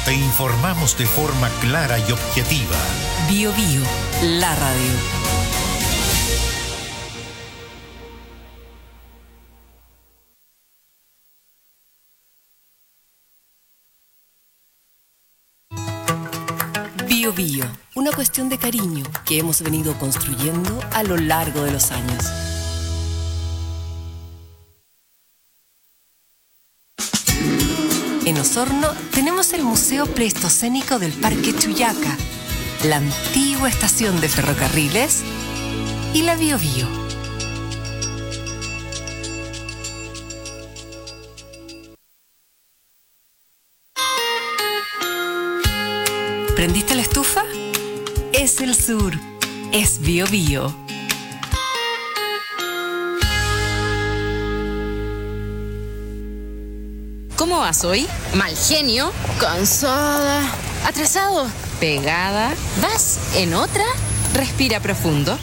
te informamos de forma clara y objetiva. Bio Bio, la radio. Bio Bio, una cuestión de cariño que hemos venido construyendo a lo largo de los años. En Osorno tenemos el Museo Pleistocénico del Parque Chuyaca, la antigua estación de ferrocarriles y la Bio Bio. ¿Prendiste la estufa? Es el sur, es Bio Bio. ¿Cómo vas hoy? Mal genio, cansada, atrasado, pegada. ¿Vas en otra? Respira profundo.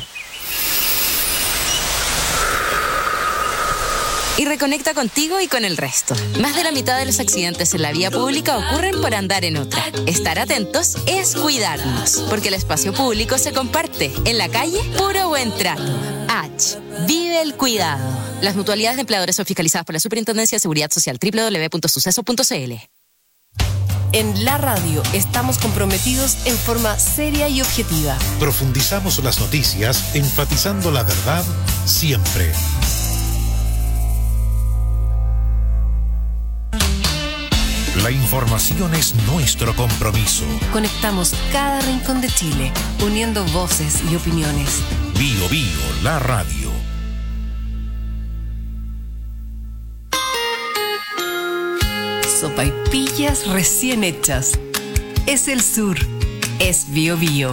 Y reconecta contigo y con el resto. Más de la mitad de los accidentes en la vía pública ocurren por andar en otra. Estar atentos es cuidarnos, porque el espacio público se comparte. En la calle, puro buen trato. H. Vive el cuidado. Las mutualidades de empleadores son fiscalizadas por la Superintendencia de Seguridad Social. www.suceso.cl. En la radio estamos comprometidos en forma seria y objetiva. Profundizamos las noticias, enfatizando la verdad siempre. La información es nuestro compromiso. Conectamos cada rincón de Chile, uniendo voces y opiniones. Bio Bio, la radio. Sopaipillas recién hechas. Es el sur, es Bio Bio.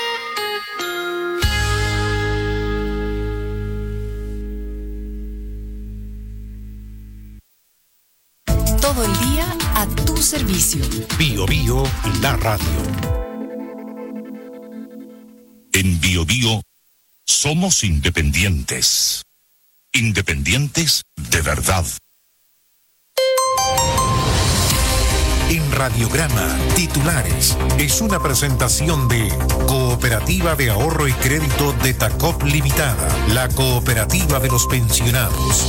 Todo el día a tu servicio. Bio Bio, la radio. En Bio Bio somos independientes. Independientes de verdad. En Radiograma, titulares. Es una presentación de Cooperativa de Ahorro y Crédito de Tacop Limitada, la cooperativa de los pensionados.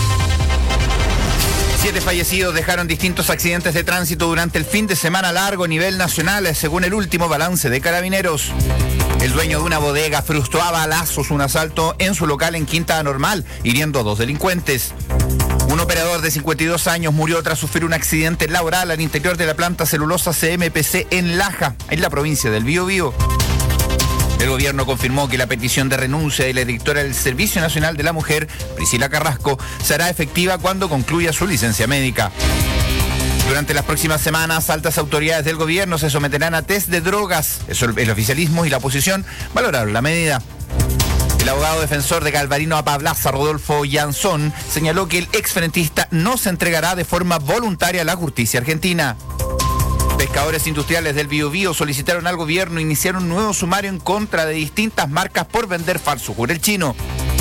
7 fallecidos dejaron distintos accidentes de tránsito durante el fin de semana largo a nivel nacional, según el último balance de Carabineros. El dueño de una bodega frustró a balazos un asalto en su local en Quinta Normal, hiriendo a 2 delincuentes. Un operador de 52 años murió tras sufrir un accidente laboral al interior de la planta celulosa CMPC en Laja, en la provincia del Biobío. El gobierno confirmó que la petición de renuncia de la directora del Servicio Nacional de la Mujer, Priscila Carrasco, será efectiva cuando concluya su licencia médica. Durante las próximas semanas, altas autoridades del gobierno se someterán a test de drogas. El oficialismo y la oposición valoraron la medida. El abogado defensor de Galvarino Apablaza, Rodolfo Yanzón, señaló que el exfrentista no se entregará de forma voluntaria a la justicia argentina. Pescadores industriales del Biobío solicitaron al gobierno iniciar un nuevo sumario en contra de distintas marcas por vender falso jurel chino.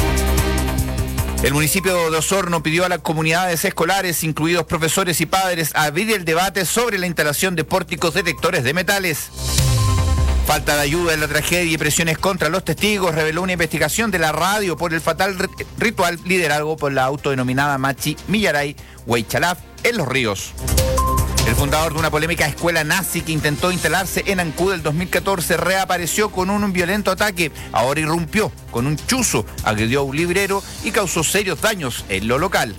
El municipio de Osorno pidió a las comunidades escolares, incluidos profesores y padres, abrir el debate sobre la instalación de pórticos detectores de metales. Falta de ayuda en la tragedia y presiones contra los testigos reveló una investigación de la radio por el fatal ritual liderado por la autodenominada Machi Millaray Huaychalaf en Los Ríos. El fundador de una polémica escuela nazi que intentó instalarse en Ancud del 2014 reapareció con un violento ataque. Ahora irrumpió con un chuzo, agredió a un librero y causó serios daños en lo local.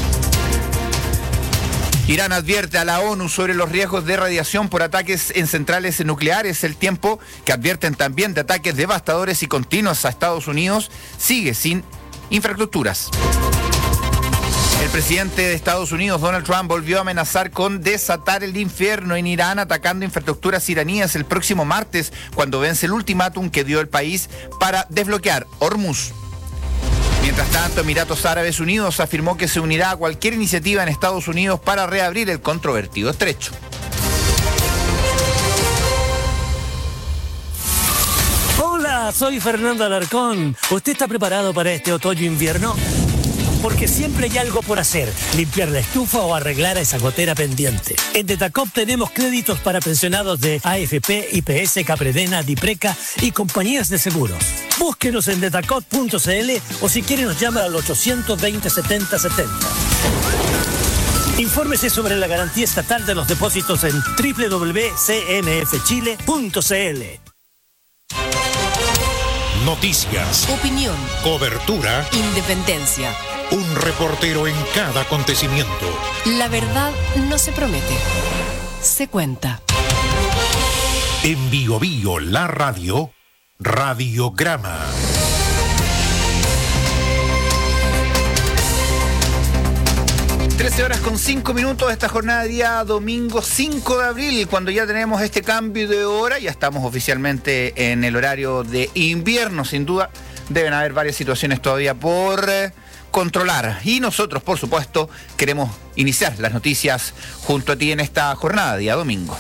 Irán advierte a la ONU sobre los riesgos de radiación por ataques en centrales nucleares, el tiempo que advierten también de ataques devastadores y continuos a Estados Unidos sigue sin infraestructuras. El presidente de Estados Unidos, Donald Trump, volvió a amenazar con desatar el infierno en Irán, atacando infraestructuras iraníes el próximo martes, cuando vence el ultimátum que dio el país para desbloquear Hormuz. Mientras tanto, Emiratos Árabes Unidos afirmó que se unirá a cualquier iniciativa en Estados Unidos para reabrir el controvertido estrecho. Hola, soy Fernando Alarcón. ¿Usted está preparado para este otoño-invierno? porque siempre hay algo por hacer, limpiar la estufa o arreglar esa gotera pendiente. En Detacop tenemos créditos para pensionados de AFP, IPS, Capredena, Dipreca y compañías de seguros. Búsquenos en detacop.cl o si quiere nos llama al 820 70 70. Infórmese sobre la garantía estatal de los depósitos en www.cmfchile.cl. Noticias, Opinión, cobertura, independencia. un reportero en cada acontecimiento. La verdad no se promete, se cuenta. En Bio Bio, la radio, Radiograma. Horas con 5 minutos esta jornada de día domingo 5 de abril, cuando ya tenemos este cambio de hora, ya estamos oficialmente en el horario de invierno. Sin duda deben haber varias situaciones todavía por controlar y nosotros, por supuesto, queremos iniciar las noticias junto a ti en esta jornada de día domingo.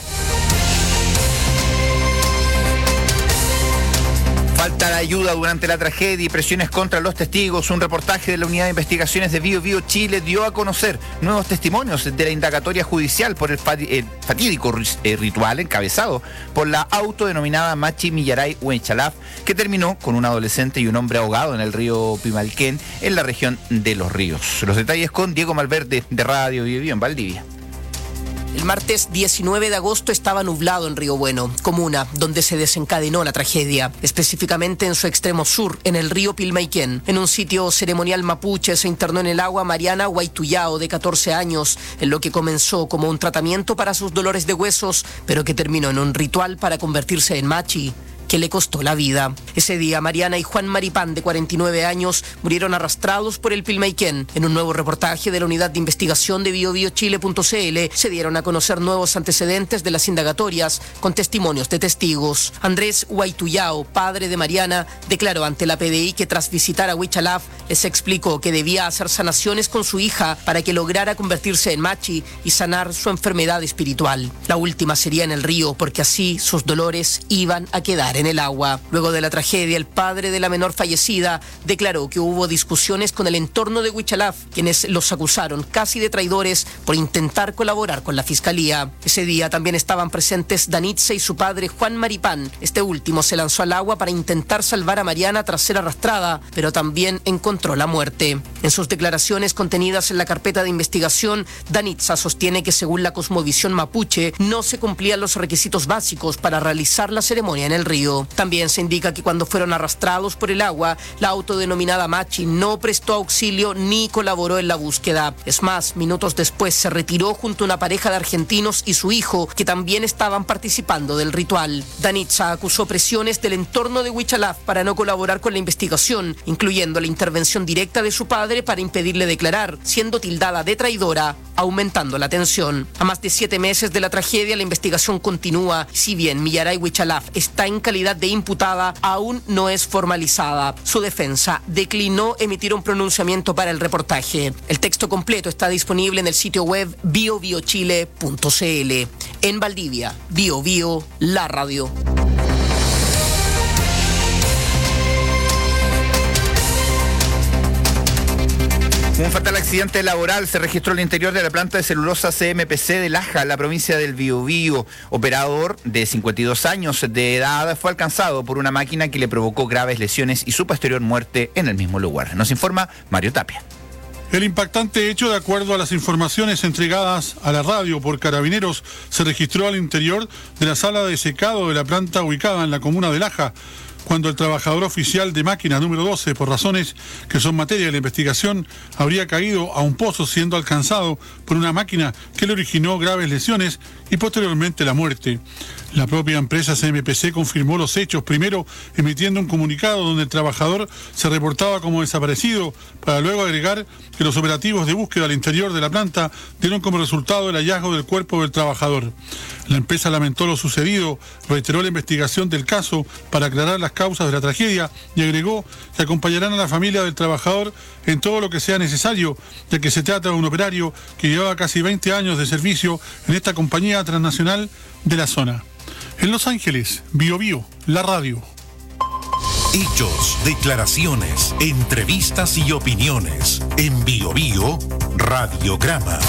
Falta de ayuda durante la tragedia y presiones contra los testigos. Un reportaje de la Unidad de Investigaciones de Bio Bio Chile dio a conocer nuevos testimonios de la indagatoria judicial por el fatídico ritual encabezado por la autodenominada Machi Millaray Huenchalaf, que terminó con un adolescente y un hombre ahogado en el río Pimalquén, en la región de Los Ríos. Los detalles con Diego Malverde de Radio Bio Bio en Valdivia. El martes 19 de agosto estaba nublado en Río Bueno, comuna donde se desencadenó la tragedia, específicamente en su extremo sur, en el río Pilmaiquén. En un sitio ceremonial mapuche se internó en el agua Mariana Huaytuyao, de 14 años, en lo que comenzó como un tratamiento para sus dolores de huesos, pero que terminó en un ritual para convertirse en machi, que le costó la vida. Ese día, Mariana y Juan Maripán, de 49 años, murieron arrastrados por el Pilmaiquén. En un nuevo reportaje de la Unidad de Investigación de biobiochile.cl se dieron a conocer nuevos antecedentes de las indagatorias con testimonios de testigos. Andrés Huaytuyao, padre de Mariana, declaró ante la PDI que tras visitar a Huichalaf les explicó que debía hacer sanaciones con su hija para que lograra convertirse en machi y sanar su enfermedad espiritual. La última sería en el río, porque así sus dolores iban a quedar en el agua. Luego de la tragedia, el padre de la menor fallecida declaró que hubo discusiones con el entorno de Huichalaf, quienes los acusaron casi de traidores por intentar colaborar con la fiscalía. Ese día también estaban presentes Danitza y su padre Juan Maripán. Este último se lanzó al agua para intentar salvar a Mariana tras ser arrastrada, pero también encontró la muerte. En sus declaraciones contenidas en la carpeta de investigación, Danitza sostiene que según la cosmovisión mapuche no se cumplían los requisitos básicos para realizar la ceremonia en el río. También se indica que cuando fueron arrastrados por el agua, la autodenominada Machi no prestó auxilio ni colaboró en la búsqueda. Es más, minutos después se retiró junto a una pareja de argentinos y su hijo, que también estaban participando del ritual. Danitza acusó presiones del entorno de Huichalaf para no colaborar con la investigación, incluyendo la intervención directa de su padre para impedirle declarar, siendo tildada de traidora, aumentando la tensión. A más de 7 meses de la tragedia, la investigación continúa. Si bien Millaray Huichalaf está en calidad de imputada, aún no es formalizada. Su defensa declinó emitir un pronunciamiento para el reportaje. El texto completo está disponible en el sitio web biobiochile.cl. En Valdivia, Bio Bio, la radio. Un fatal accidente laboral se registró al interior de la planta de celulosa CMPC de Laja, en la provincia del Biobío. Operador de 52 años de edad fue alcanzado por una máquina que le provocó graves lesiones y su posterior muerte en el mismo lugar. Nos informa Mario Tapia. El impactante hecho, de acuerdo a las informaciones entregadas a la radio por Carabineros, se registró al interior de la sala de secado de la planta ubicada en la comuna de Laja, cuando el trabajador oficial de máquina número 12, por razones que son materia de la investigación, habría caído a un pozo siendo alcanzado por una máquina que le originó graves lesiones y posteriormente la muerte. La propia empresa CMPC confirmó los hechos, primero emitiendo un comunicado donde el trabajador se reportaba como desaparecido, para luego agregar que los operativos de búsqueda al interior de la planta dieron como resultado el hallazgo del cuerpo del trabajador. La empresa lamentó lo sucedido, reiteró la investigación del caso para aclarar las causas de la tragedia y agregó que acompañarán a la familia del trabajador en todo lo que sea necesario, ya que se trata de un operario que llevaba casi 20 años de servicio en esta compañía transnacional de la zona. En Los Ángeles, Bio Bio, la radio. Hechos, declaraciones, entrevistas y opiniones. En Bio Bio, Radiograma.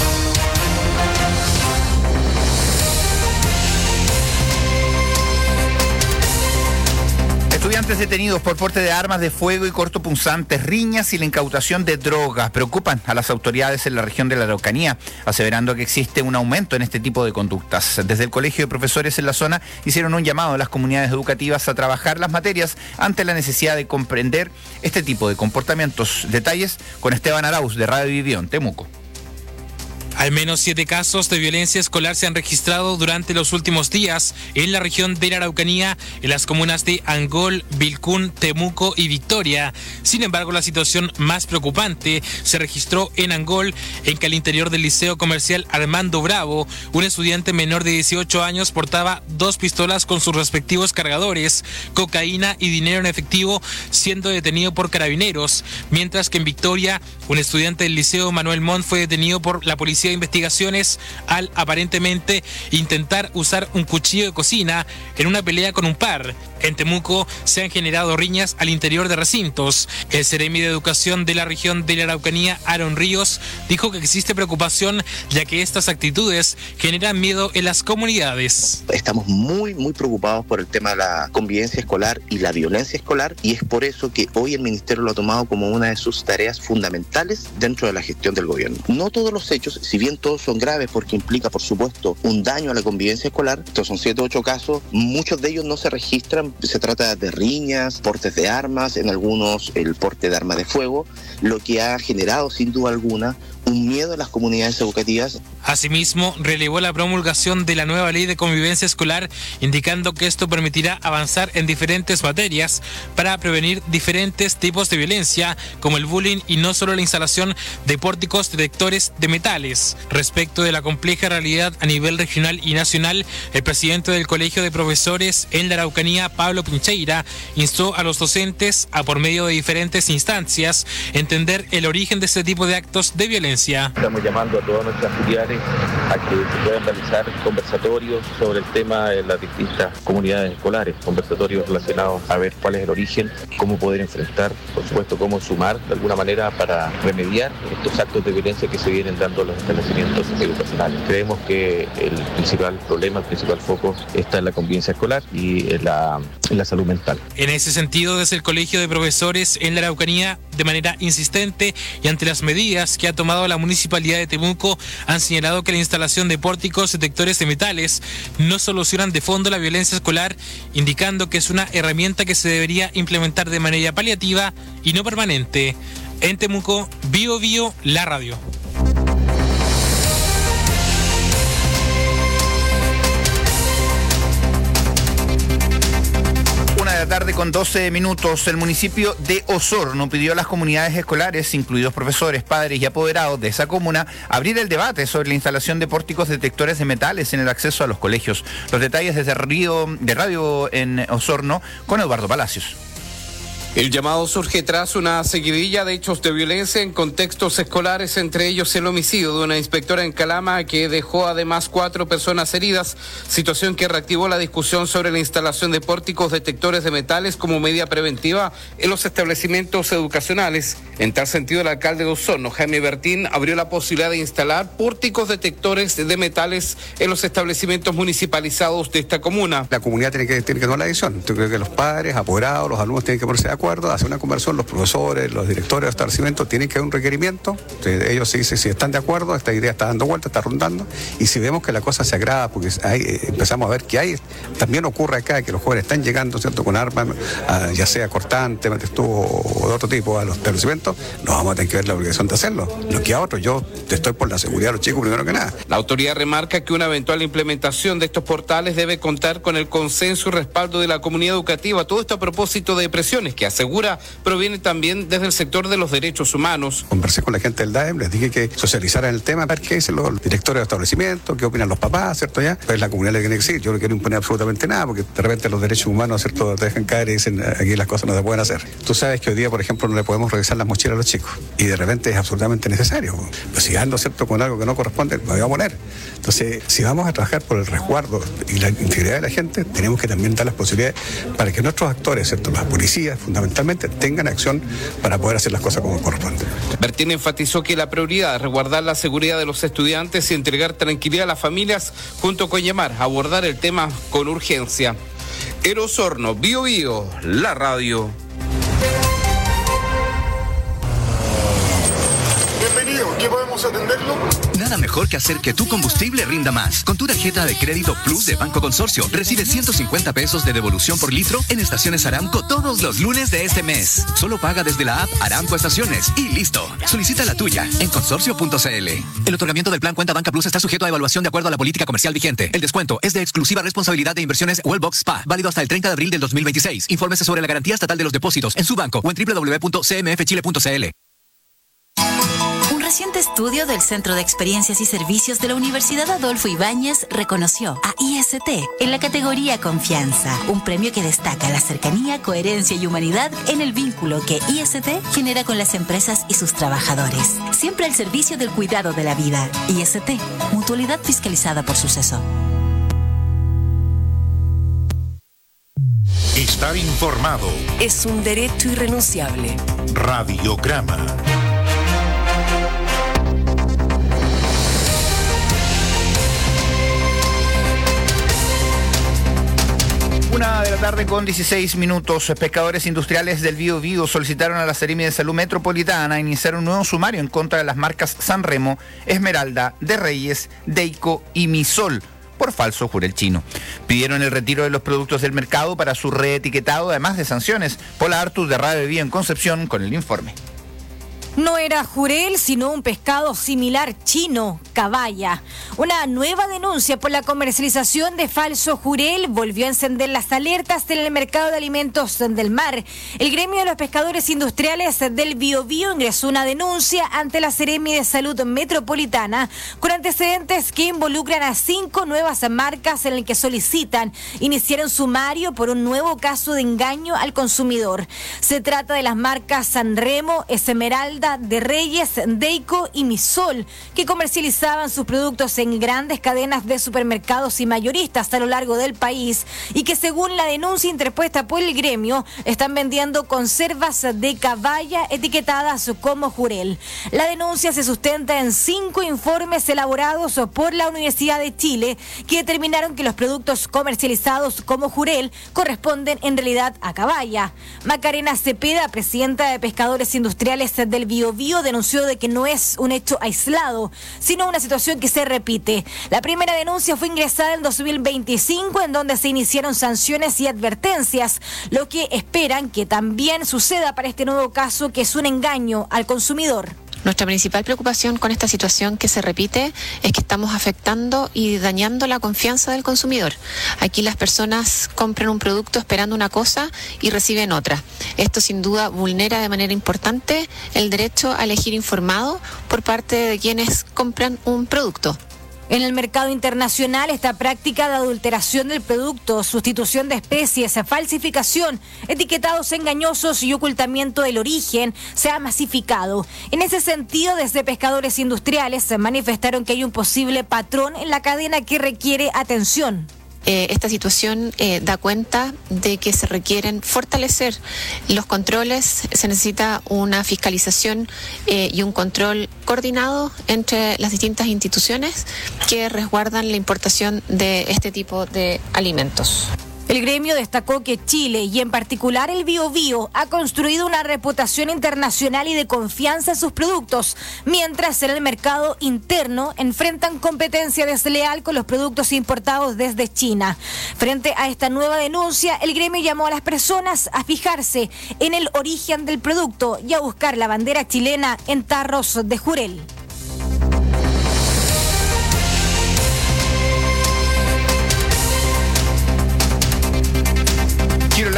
Estudiantes detenidos por porte de armas de fuego y cortopunzantes, riñas y la incautación de drogas preocupan a las autoridades en la región de la Araucanía, aseverando que existe un aumento en este tipo de conductas. Desde el Colegio de Profesores en la zona hicieron un llamado a las comunidades educativas a trabajar las materias ante la necesidad de comprender este tipo de comportamientos. Detalles con Esteban Arauz de Radio Vivión, Temuco. Al menos 7 casos de violencia escolar se han registrado durante los últimos días en la región de la Araucanía, en las comunas de Angol, Vilcún, Temuco y Victoria. Sin embargo, la situación más preocupante se registró en Angol, en que al interior del Liceo Comercial Armando Bravo, un estudiante menor de 18 años portaba 2 pistolas con sus respectivos cargadores, cocaína y dinero en efectivo, siendo detenido por carabineros, mientras que en Victoria, un estudiante del Liceo Manuel Montt fue detenido por la Policía de Investigaciones al aparentemente intentar usar un cuchillo de cocina en una pelea con un par. En Temuco se han generado riñas al interior de recintos. El Seremi de Educación de la región de la Araucanía, Aaron Ríos, dijo que existe preocupación ya que estas actitudes generan miedo en las comunidades. Estamos muy preocupados por el tema de la convivencia escolar y la violencia escolar, y es por eso que hoy el Ministerio lo ha tomado como una de sus tareas fundamentales dentro de la gestión del gobierno. No todos los hechos, si bien todos son graves porque implica, por supuesto, un daño a la convivencia escolar, estos son 7 u 8 casos, muchos de ellos no se registran. Se trata de riñas, portes de armas, en algunos el porte de armas de fuego, lo que ha generado sin duda alguna un miedo a las comunidades educativas. Asimismo, relevó la promulgación de la nueva ley de convivencia escolar, indicando que esto permitirá avanzar en diferentes materias para prevenir diferentes tipos de violencia, como el bullying y no solo la instalación de pórticos detectores de metales. Respecto de la compleja realidad a nivel regional y nacional, el presidente del Colegio de Profesores en la Araucanía, Pablo Pincheira, instó a los docentes a, por medio de diferentes instancias, entender el origen de este tipo de actos de violencia. Estamos llamando a todas nuestras filiales a que se puedan realizar conversatorios sobre el tema de las distintas comunidades escolares, conversatorios relacionados a ver cuál es el origen, cómo poder enfrentar, por supuesto, cómo sumar de alguna manera para remediar estos actos de violencia que se vienen dando en los establecimientos educacionales. Creemos que el principal problema, el principal foco está en la convivencia escolar y en la salud mental. En ese sentido, desde el Colegio de Profesores en la Araucanía, de manera insistente y ante las medidas que ha tomado la Municipalidad de Temuco, han señalado que la instalación de pórticos detectores de metales no solucionan de fondo la violencia escolar, indicando que es una herramienta que se debería implementar de manera paliativa y no permanente. En Temuco, Bio Bio, la radio. La tarde con 12 minutos, el municipio de Osorno pidió a las comunidades escolares, incluidos profesores, padres y apoderados de esa comuna, abrir el debate sobre la instalación de pórticos detectores de metales en el acceso a los colegios. Los detalles desde Radio en Osorno con Eduardo Palacios. El llamado surge tras una seguidilla de hechos de violencia en contextos escolares, entre ellos el homicidio de una inspectora en Calama que dejó además 4 personas heridas, situación que reactivó la discusión sobre la instalación de pórticos detectores de metales como medida preventiva en los establecimientos educacionales. En tal sentido, el alcalde de Osorno, Jaime Bertín, abrió la posibilidad de instalar pórticos detectores de metales en los establecimientos municipalizados de esta comuna. La comunidad tiene que tomar la decisión. Yo creo que los padres, apoderados, los alumnos tienen que ponerse de acuerdo, hacer una conversación, los profesores, los directores de establecimientos tienen que dar un requerimiento. Ellos se dicen si están de acuerdo, esta idea está dando vuelta, está rondando, y si vemos que la cosa se agrava, porque empezamos a ver que hay, también ocurre acá que los jóvenes están llegando, ¿cierto?, con armas, ya sea cortante, o de otro tipo, a los establecimientos, nos vamos a tener que ver la obligación de hacerlo. No que a otros, yo estoy por la seguridad de los chicos primero que nada. La autoridad remarca que una eventual implementación de estos portales debe contar con el consenso y respaldo de la comunidad educativa, todo esto a propósito de presiones que asegura proviene también desde el sector de los derechos humanos. Conversé con la gente del DAEM, les dije que socializaran el tema, ver qué dicen los directores de establecimientos, qué opinan los papás, ¿cierto? Ya, pues la comunidad le tiene que decir, yo no quiero imponer absolutamente nada, porque de repente los derechos humanos, ¿cierto?, te dejan caer y dicen, aquí las cosas no se pueden hacer. Tú sabes que hoy día, por ejemplo, no le podemos revisar las mochilas a los chicos, y de repente es absolutamente necesario. Pues si ando, ¿cierto?, con algo que no corresponde, me voy a poner. Entonces, si vamos a trabajar por el resguardo y la integridad de la gente, tenemos que también dar las posibilidades para que nuestros actores, ¿cierto?, las policías, fundamentalmente, tengan acción para poder hacer las cosas como corresponde. Bertín enfatizó que la prioridad es resguardar la seguridad de los estudiantes y entregar tranquilidad a las familias, junto con llamar a abordar el tema con urgencia. Eros Horno, Bio Bio, la radio. Bienvenido, ¿qué podemos atenderlo? Nada mejor que hacer que tu combustible rinda más. Con tu tarjeta de crédito Plus de Banco Consorcio, recibes 150 pesos de devolución por litro en estaciones Aramco todos los lunes de este mes. Solo paga desde la app Aramco Estaciones y listo. Solicita la tuya en consorcio.cl. El otorgamiento del plan Cuenta Banca Plus está sujeto a evaluación de acuerdo a la política comercial vigente. El descuento es de exclusiva responsabilidad de Inversiones Wellbox Spa, válido hasta el 30 de abril del 2026. Infórmese sobre la garantía estatal de los depósitos en su banco o en www.cmfchile.cl. Un reciente estudio del Centro de Experiencias y Servicios de la Universidad Adolfo Ibáñez reconoció a IST en la categoría Confianza, un premio que destaca la cercanía, coherencia y humanidad en el vínculo que IST genera con las empresas y sus trabajadores. Siempre al servicio del cuidado de la vida. IST, mutualidad fiscalizada por Suceso. Estar informado es un derecho irrenunciable. Radiograma. Una de la tarde con 16 minutos. Pescadores industriales del Bío Bío solicitaron a la Seremi de Salud Metropolitana iniciar un nuevo sumario en contra de las marcas Sanremo, Esmeralda, De Reyes, Deico y Misol por falso jurel chino. Pidieron el retiro de los productos del mercado para su reetiquetado, además de sanciones. Paula Artus de Radio Bío en Concepción con el informe. No era jurel, sino un pescado similar chino, caballa. Una nueva denuncia por la comercialización de falso jurel volvió a encender las alertas en el mercado de alimentos del mar. El gremio de los pescadores industriales del Biobío ingresó una denuncia ante la Seremi de Salud Metropolitana con antecedentes que involucran a 5 nuevas marcas en el que solicitan iniciar un sumario por un nuevo caso de engaño al consumidor. Se trata de las marcas Sanremo, Esmeralda, De Reyes, Deico y Misol, que comercializaban sus productos en grandes cadenas de supermercados y mayoristas a lo largo del país y que, según la denuncia interpuesta por el gremio, están vendiendo conservas de caballa etiquetadas como jurel. La denuncia se sustenta en 5 informes elaborados por la Universidad de Chile que determinaron que los productos comercializados como jurel corresponden en realidad a caballa. Macarena Cepeda, presidenta de Pescadores Industriales del Biobío, denunció de que no es un hecho aislado, sino una situación que se repite. La primera denuncia fue ingresada en 2025, en donde se iniciaron sanciones y advertencias, lo que esperan que también suceda para este nuevo caso, que es un engaño al consumidor. Nuestra principal preocupación con esta situación que se repite es que estamos afectando y dañando la confianza del consumidor. Aquí las personas compran un producto esperando una cosa y reciben otra. Esto sin duda vulnera de manera importante el derecho a elegir informado por parte de quienes compran un producto. En el mercado internacional, esta práctica de adulteración del producto, sustitución de especies, falsificación, etiquetados engañosos y ocultamiento del origen se ha masificado. En ese sentido, desde Pescadores Industriales se manifestaron que hay un posible patrón en la cadena que requiere atención. Esta situación da cuenta de que se requieren fortalecer los controles, se necesita una fiscalización y un control coordinado entre las distintas instituciones que resguardan la importación de este tipo de alimentos. El gremio destacó que Chile, y en particular el Biobío, ha construido una reputación internacional y de confianza en sus productos, mientras en el mercado interno enfrentan competencia desleal con los productos importados desde China. Frente a esta nueva denuncia, el gremio llamó a las personas a fijarse en el origen del producto y a buscar la bandera chilena en tarros de jurel.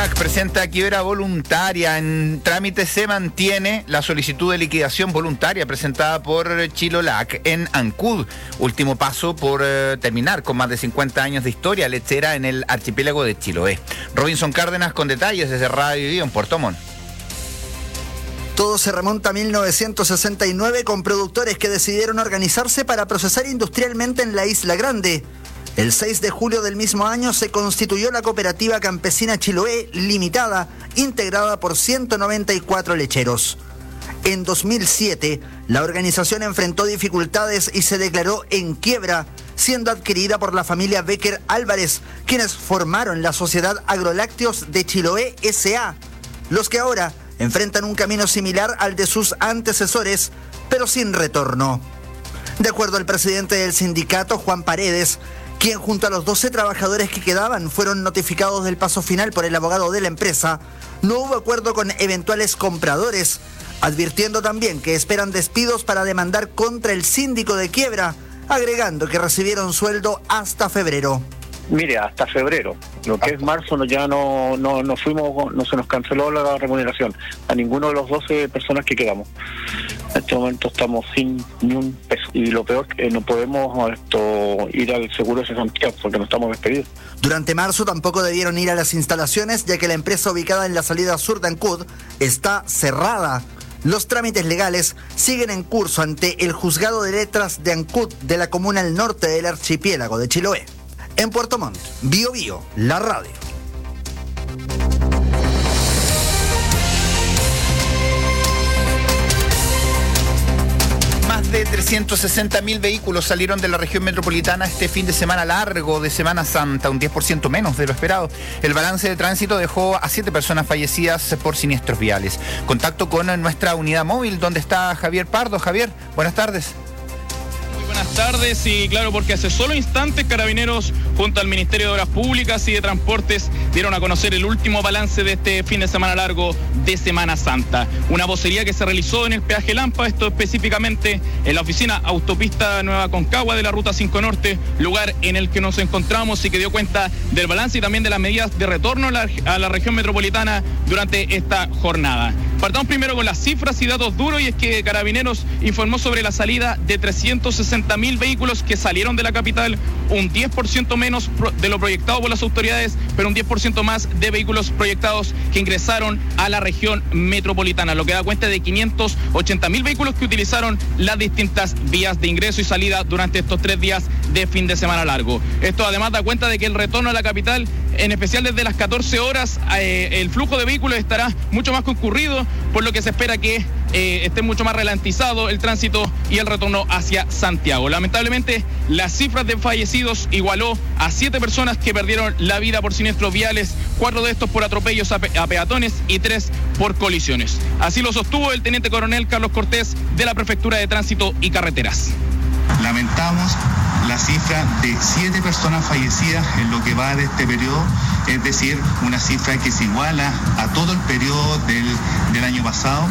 Chilolac presenta quiebra voluntaria. En trámite se mantiene la solicitud de liquidación voluntaria presentada por Chilolac en Ancud. Último paso por terminar con más de 50 años de historia lechera en el archipiélago de Chiloé. Robinson Cárdenas con detalles desde Radio Vivo en Puerto Montt. Todo se remonta a 1969 con productores que decidieron organizarse para procesar industrialmente en la Isla Grande. El 6 de julio del mismo año se constituyó la Cooperativa Campesina Chiloé Limitada, integrada por 194 lecheros. En 2007, la organización enfrentó dificultades y se declaró en quiebra, siendo adquirida por la familia Becker Álvarez, quienes formaron la Sociedad Agrolácteos de Chiloé S.A., los que ahora enfrentan un camino similar al de sus antecesores, pero sin retorno. De acuerdo al presidente del sindicato, Juan Paredes, quien junto a los 12 trabajadores que quedaban fueron notificados del paso final por el abogado de la empresa, no hubo acuerdo con eventuales compradores, advirtiendo también que esperan despidos para demandar contra el síndico de quiebra, agregando que recibieron sueldo hasta febrero. Mire, hasta febrero. Lo que es marzo ya no fuimos, no se nos canceló la remuneración a ninguno de los 12 personas que quedamos. En este momento estamos sin ni un peso. Y lo peor es que no podemos ir al seguro de cesantía porque no estamos despedidos. Durante marzo tampoco debieron ir a las instalaciones, ya que la empresa ubicada en la salida sur de Ancud está cerrada. Los trámites legales siguen en curso ante el Juzgado de Letras de Ancud de la comuna al norte del archipiélago de Chiloé. En Puerto Montt, Bio Bio, la radio. Más de 360.000 vehículos salieron de la región metropolitana este fin de semana largo de Semana Santa, un 10% menos de lo esperado. El balance de tránsito dejó a 7 personas fallecidas por siniestros viales. Contacto con nuestra unidad móvil, donde está Javier Pardo. Javier, buenas tardes. Buenas tardes, y claro, porque hace solo instantes Carabineros junto al Ministerio de Obras Públicas y de Transportes dieron a conocer el último balance de este fin de semana largo de Semana Santa. Una vocería que se realizó en el peaje Lampa, esto específicamente en la oficina Autopista Nueva Concagua de la Ruta 5 Norte, lugar en el que nos encontramos y que dio cuenta del balance y también de las medidas de retorno a la región metropolitana durante esta jornada. Partamos primero con las cifras y datos duros, y es que Carabineros informó sobre la salida de 360.000 vehículos que salieron de la capital, un 10% menos de lo proyectado por las autoridades, pero un 10% más de vehículos proyectados que ingresaron a la región metropolitana, lo que da cuenta de 580.000 vehículos que utilizaron las distintas vías de ingreso y salida durante estos 3 días de fin de semana largo. Esto además da cuenta de que el retorno a la capital, en especial desde las 14 horas, el flujo de vehículos estará mucho más concurrido, por lo que se espera que esté mucho más ralentizado el tránsito y el retorno hacia Santiago. Lamentablemente, las cifras de fallecidos igualó a 7 personas que perdieron la vida por siniestros viales, 4 de estos por atropellos a peatones y 3 por colisiones. Así lo sostuvo el teniente coronel Carlos Cortés de la Prefectura de Tránsito y Carreteras. Lamentamos la cifra de 7 personas fallecidas en lo que va de este periodo, es decir, una cifra que se iguala a todo el periodo del año pasado.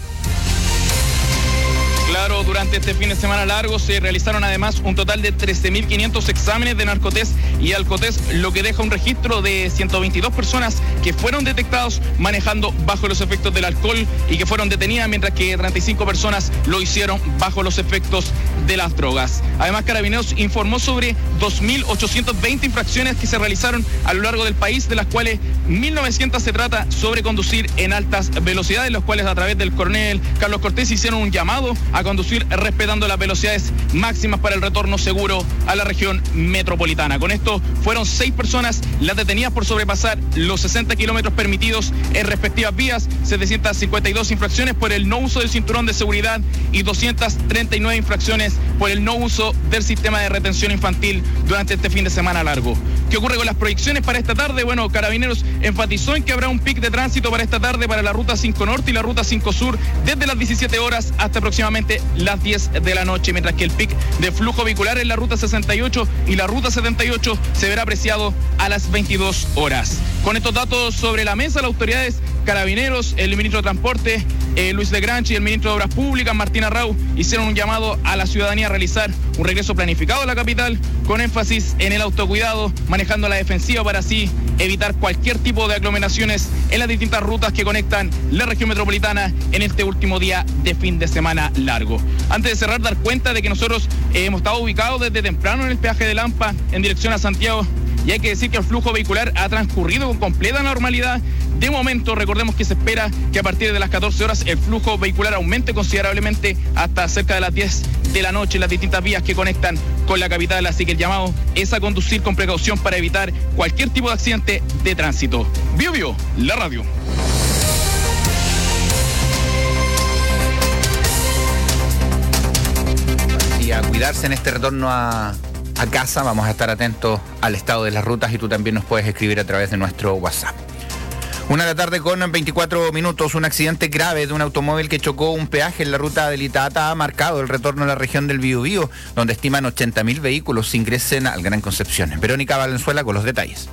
Claro, durante este fin de semana largo se realizaron además un total de 13.500 exámenes de narcotest y alcotest, lo que deja un registro de 122 personas que fueron detectados manejando bajo los efectos del alcohol y que fueron detenidas, mientras que 35 personas lo hicieron bajo los efectos de las drogas. Además, Carabineros informó sobre 2.820 infracciones que se realizaron a lo largo del país, de las cuales 1.900 se trata sobre conducir en altas velocidades, los cuales a través del coronel Carlos Cortés hicieron un llamado a conducir respetando las velocidades máximas para el retorno seguro a la región metropolitana. Con esto fueron 6 personas las detenidas por sobrepasar los 60 kilómetros permitidos en respectivas vías, 752 infracciones por el no uso del cinturón de seguridad y 239 infracciones por el no uso del sistema de retención infantil durante este fin de semana largo. ¿Qué ocurre con las proyecciones para esta tarde? Bueno, Carabineros enfatizó en que habrá un pic de tránsito para esta tarde para la Ruta 5 Norte y la Ruta 5 Sur desde las 17 horas hasta aproximadamente las 10 de la noche, mientras que el pic de flujo vehicular en la Ruta 68 y la Ruta 78 se verá apreciado a las 22 horas. Con estos datos sobre la mesa, las autoridades Carabineros, el ministro de Transporte, Luis de Granchi, y el ministro de Obras Públicas, Martín Arrau, hicieron un llamado a la ciudadanía a realizar un regreso planificado a la capital, con énfasis en el autocuidado, manejando la defensiva para así evitar cualquier tipo de aglomeraciones en las distintas rutas que conectan la región metropolitana en este último día de fin de semana largo. Antes de cerrar, dar cuenta de que nosotros hemos estado ubicados desde temprano en el peaje de Lampa en dirección a Santiago, y hay que decir que el flujo vehicular ha transcurrido con completa normalidad. De momento, recordemos que se espera que a partir de las 14 horas el flujo vehicular aumente considerablemente hasta cerca de las 10 de la noche en las distintas vías que conectan con la capital. Así que el llamado es a conducir con precaución para evitar cualquier tipo de accidente de tránsito. Bio Bio, la radio. Y a cuidarse en este retorno a casa. Vamos a estar atentos al estado de las rutas y tú también nos puedes escribir a través de nuestro WhatsApp. 1:00 con 24 minutos. Un accidente grave de un automóvil que chocó un peaje en la ruta de Litata ha marcado el retorno a la región del Biobío, donde estiman 80.000 vehículos ingresen al Gran Concepción. Verónica Valenzuela con los detalles.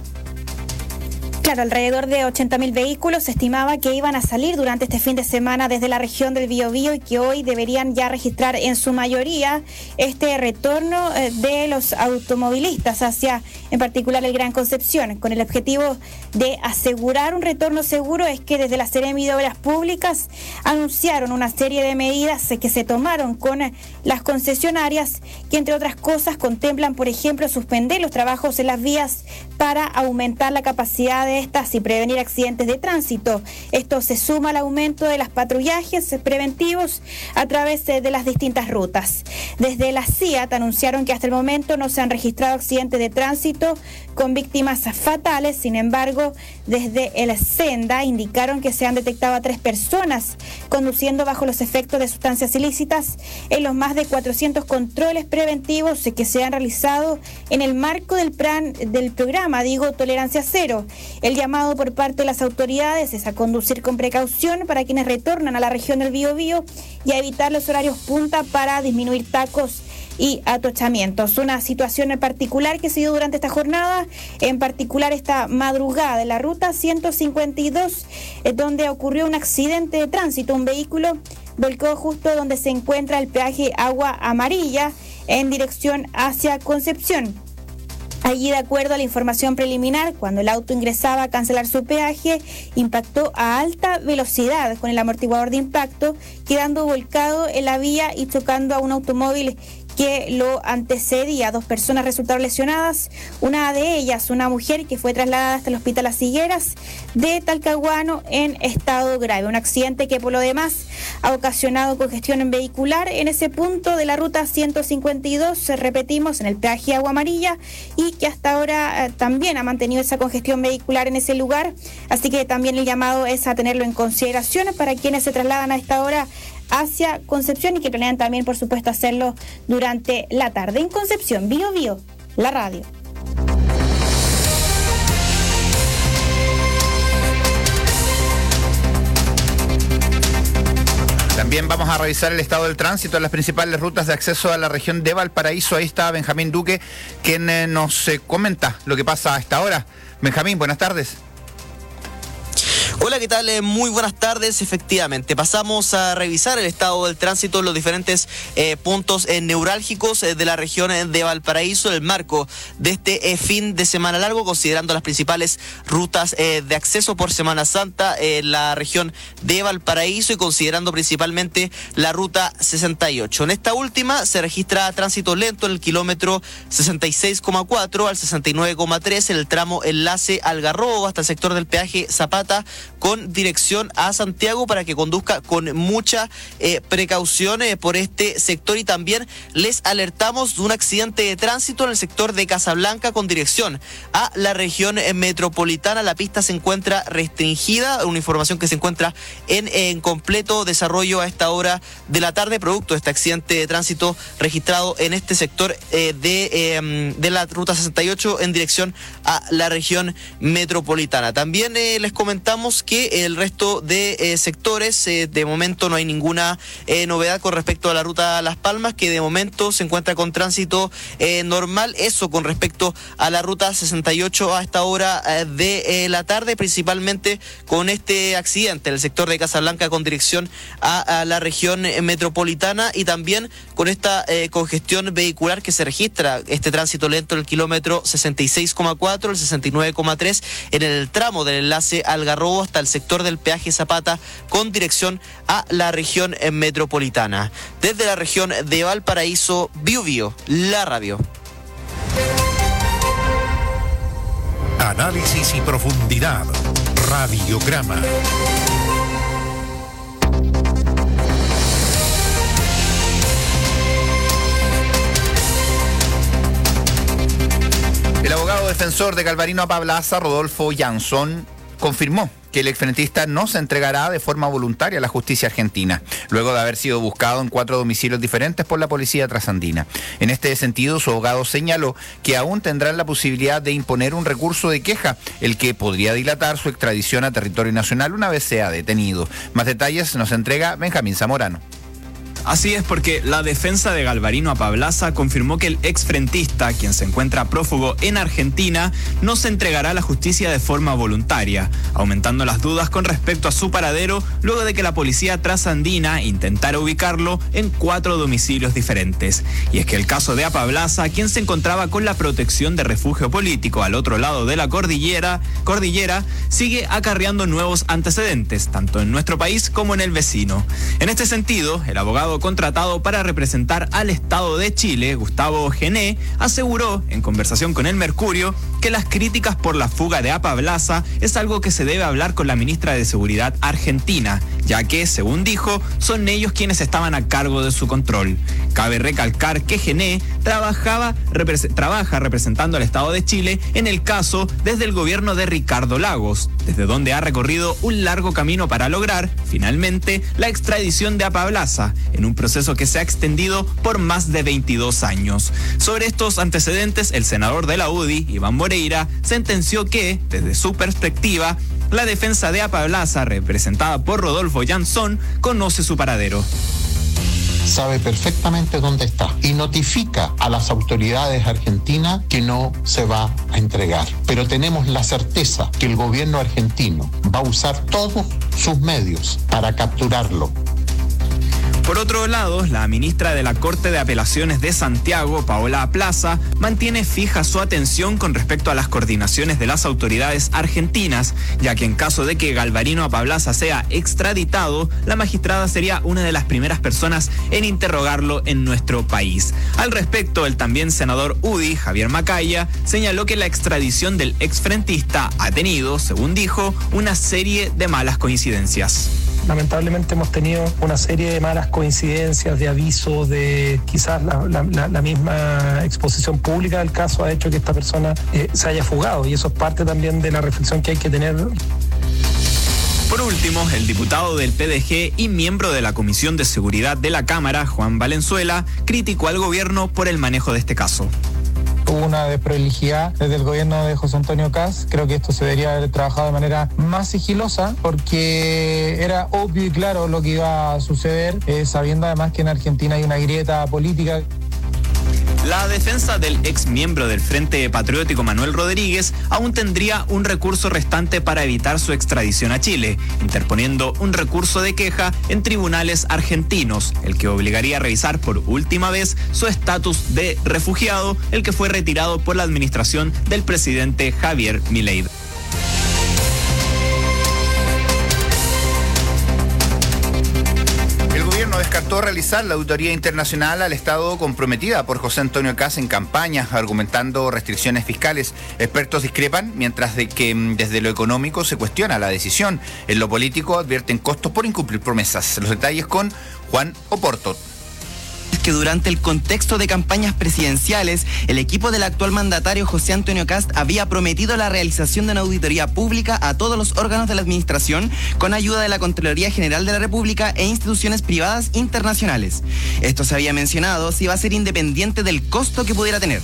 Claro, alrededor de 80.000 vehículos se estimaba que iban a salir durante este fin de semana desde la región del Biobío y que hoy deberían ya registrar en su mayoría este retorno de los automovilistas hacia, en particular, el Gran Concepción. Con el objetivo de asegurar un retorno seguro es que desde la Seremi de Obras Públicas anunciaron una serie de medidas que se tomaron con las concesionarias que, entre otras cosas, contemplan, por ejemplo, suspender los trabajos en las vías para aumentar la capacidad de estas y prevenir accidentes de tránsito. Esto se suma al aumento de los patrullajes preventivos a través de las distintas rutas. Desde la CIAT anunciaron que hasta el momento no se han registrado accidentes de tránsito con víctimas fatales. Sin embargo, desde el Senda indicaron que se han detectado a 3 personas conduciendo bajo los efectos de sustancias ilícitas en los más de 400 controles preventivos que se han realizado en el marco del programa Tolerancia Cero. El llamado por parte de las autoridades es a conducir con precaución para quienes retornan a la región del Biobío y a evitar los horarios punta para disminuir tacos y atochamientos. Una situación en particular que se dio durante esta jornada, en particular esta madrugada en la ruta 152, donde ocurrió un accidente de tránsito. Un vehículo volcó justo donde se encuentra el peaje Agua Amarilla en dirección hacia Concepción. Allí, de acuerdo a la información preliminar, cuando el auto ingresaba a cancelar su peaje, impactó a alta velocidad con el amortiguador de impacto, quedando volcado en la vía y chocando a un automóvil que lo antecedía. 2 personas resultaron lesionadas, una de ellas una mujer que fue trasladada hasta el Hospital Las Higueras de Talcahuano en estado grave. Un accidente que por lo demás ha ocasionado congestión vehicular en ese punto de la ruta 152, repetimos, en el peaje Agua Amarilla, y que hasta ahora también ha mantenido esa congestión vehicular en ese lugar, así que también el llamado es a tenerlo en consideración para quienes se trasladan a esta hora hacia Concepción y que planean también, por supuesto, hacerlo durante la tarde. En Concepción, Bio Bio, la radio. También vamos a revisar el estado del tránsito en las principales rutas de acceso a la región de Valparaíso. Ahí está Benjamín Duque, quien nos comenta lo que pasa a esta hora. Benjamín, buenas tardes. Hola, ¿qué tal? Muy buenas tardes. Efectivamente, pasamos a revisar el estado del tránsito en los diferentes puntos neurálgicos de la región de Valparaíso en el marco de este fin de semana largo, considerando las principales rutas de acceso por Semana Santa en la región de Valparaíso y considerando principalmente la ruta 68. En esta última se registra tránsito lento en el kilómetro 66,4 al 69,3 en el tramo enlace Algarrobo hasta el sector del peaje Zapata, con dirección a Santiago, para que conduzca con mucha precaución por este sector. Y también les alertamos de un accidente de tránsito en el sector de Casablanca con dirección a la región metropolitana. La pista se encuentra restringida, una información que se encuentra en completo desarrollo a esta hora de la tarde, producto de este accidente de tránsito registrado en este sector de la ruta 68 en dirección a la región metropolitana. También les comentamos contamos que el resto de sectores, de momento no hay ninguna novedad con respecto a la ruta Las Palmas, que de momento se encuentra con tránsito normal. Eso con respecto a la ruta 68 a esta hora de la tarde, principalmente con este accidente en el sector de Casablanca con dirección a la región metropolitana, y también con esta congestión vehicular que se registra, este tránsito lento en el kilómetro 66,4, el 69,3 en el tramo del enlace Algarrobo hasta el sector del peaje Zapata con dirección a la región metropolitana. Desde la región de Valparaíso, Biobío, la radio. Análisis y profundidad. Radiograma. El abogado defensor de Galvarino Apablaza, Rodolfo Jansson, confirmó que el exfrentista no se entregará de forma voluntaria a la justicia argentina, luego de haber sido buscado en 4 domicilios diferentes por la policía trasandina. En este sentido, su abogado señaló que aún tendrán la posibilidad de imponer un recurso de queja, el que podría dilatar su extradición a territorio nacional una vez sea detenido. Más detalles nos entrega Benjamín Zamorano. Así es, porque la defensa de Galvarino Apablaza confirmó que el exfrentista, quien se encuentra prófugo en Argentina, no se entregará a la justicia de forma voluntaria, aumentando las dudas con respecto a su paradero luego de que la policía trasandina intentara ubicarlo en 4 domicilios diferentes. Y es que el caso de Apablaza, quien se encontraba con la protección de refugio político al otro lado de la cordillera, sigue acarreando nuevos antecedentes, tanto en nuestro país como en el vecino. En este sentido, el abogado contratado para representar al Estado de Chile, Gustavo Gené, aseguró en conversación con El Mercurio que las críticas por la fuga de Apablaza es algo que se debe hablar con la ministra de Seguridad argentina, ya que, según dijo, son ellos quienes estaban a cargo de su control. Cabe recalcar que Gené trabaja representando al Estado de Chile en el caso desde el gobierno de Ricardo Lagos, desde donde ha recorrido un largo camino para lograr, finalmente, la extradición de Apablaza, en un proceso que se ha extendido por más de 22 años. Sobre estos antecedentes, el senador de la UDI, Iván Moreira, sentenció que, desde su perspectiva, la defensa de Apablaza, representada por Rodolfo Jansson, conoce su paradero. Sabe perfectamente dónde está y notifica a las autoridades argentinas que no se va a entregar. Pero tenemos la certeza que el gobierno argentino va a usar todos sus medios para capturarlo. Por otro lado, la ministra de la Corte de Apelaciones de Santiago, Paola Plaza, mantiene fija su atención con respecto a las coordinaciones de las autoridades argentinas, ya que en caso de que Galvarino Apablaza sea extraditado, la magistrada sería una de las primeras personas en interrogarlo en nuestro país. Al respecto, el también senador UDI, Javier Macaya, señaló que la extradición del exfrentista ha tenido, según dijo, una serie de malas coincidencias. Lamentablemente hemos tenido una serie de malas coincidencias, de avisos, de quizás la misma exposición pública del caso ha hecho que esta persona se haya fugado, y eso es parte también de la reflexión que hay que tener. Por último, el diputado del PDG y miembro de la Comisión de Seguridad de la Cámara, Juan Valenzuela, criticó al gobierno por el manejo de este caso. Hubo una desprolijidad desde el gobierno de José Antonio Kast. Creo que esto se debería haber trabajado de manera más sigilosa, porque era obvio y claro lo que iba a suceder, sabiendo además que en Argentina hay una grieta política. La defensa del ex miembro del Frente Patriótico Manuel Rodríguez aún tendría un recurso restante para evitar su extradición a Chile, interponiendo un recurso de queja en tribunales argentinos, el que obligaría a revisar por última vez su estatus de refugiado, el que fue retirado por la administración del presidente Javier Milei. Descartó realizar la auditoría internacional al Estado comprometida por José Antonio Kast en campaña, argumentando restricciones fiscales. Expertos discrepan, mientras de que desde lo económico se cuestiona la decisión. En lo político advierten costos por incumplir promesas. Los detalles con Juan Oporto. Que durante el contexto de campañas presidenciales, el equipo del actual mandatario José Antonio Kast había prometido la realización de una auditoría pública a todos los órganos de la administración con ayuda de la Contraloría General de la República e instituciones privadas internacionales. Esto se había mencionado si iba a ser independiente del costo que pudiera tener.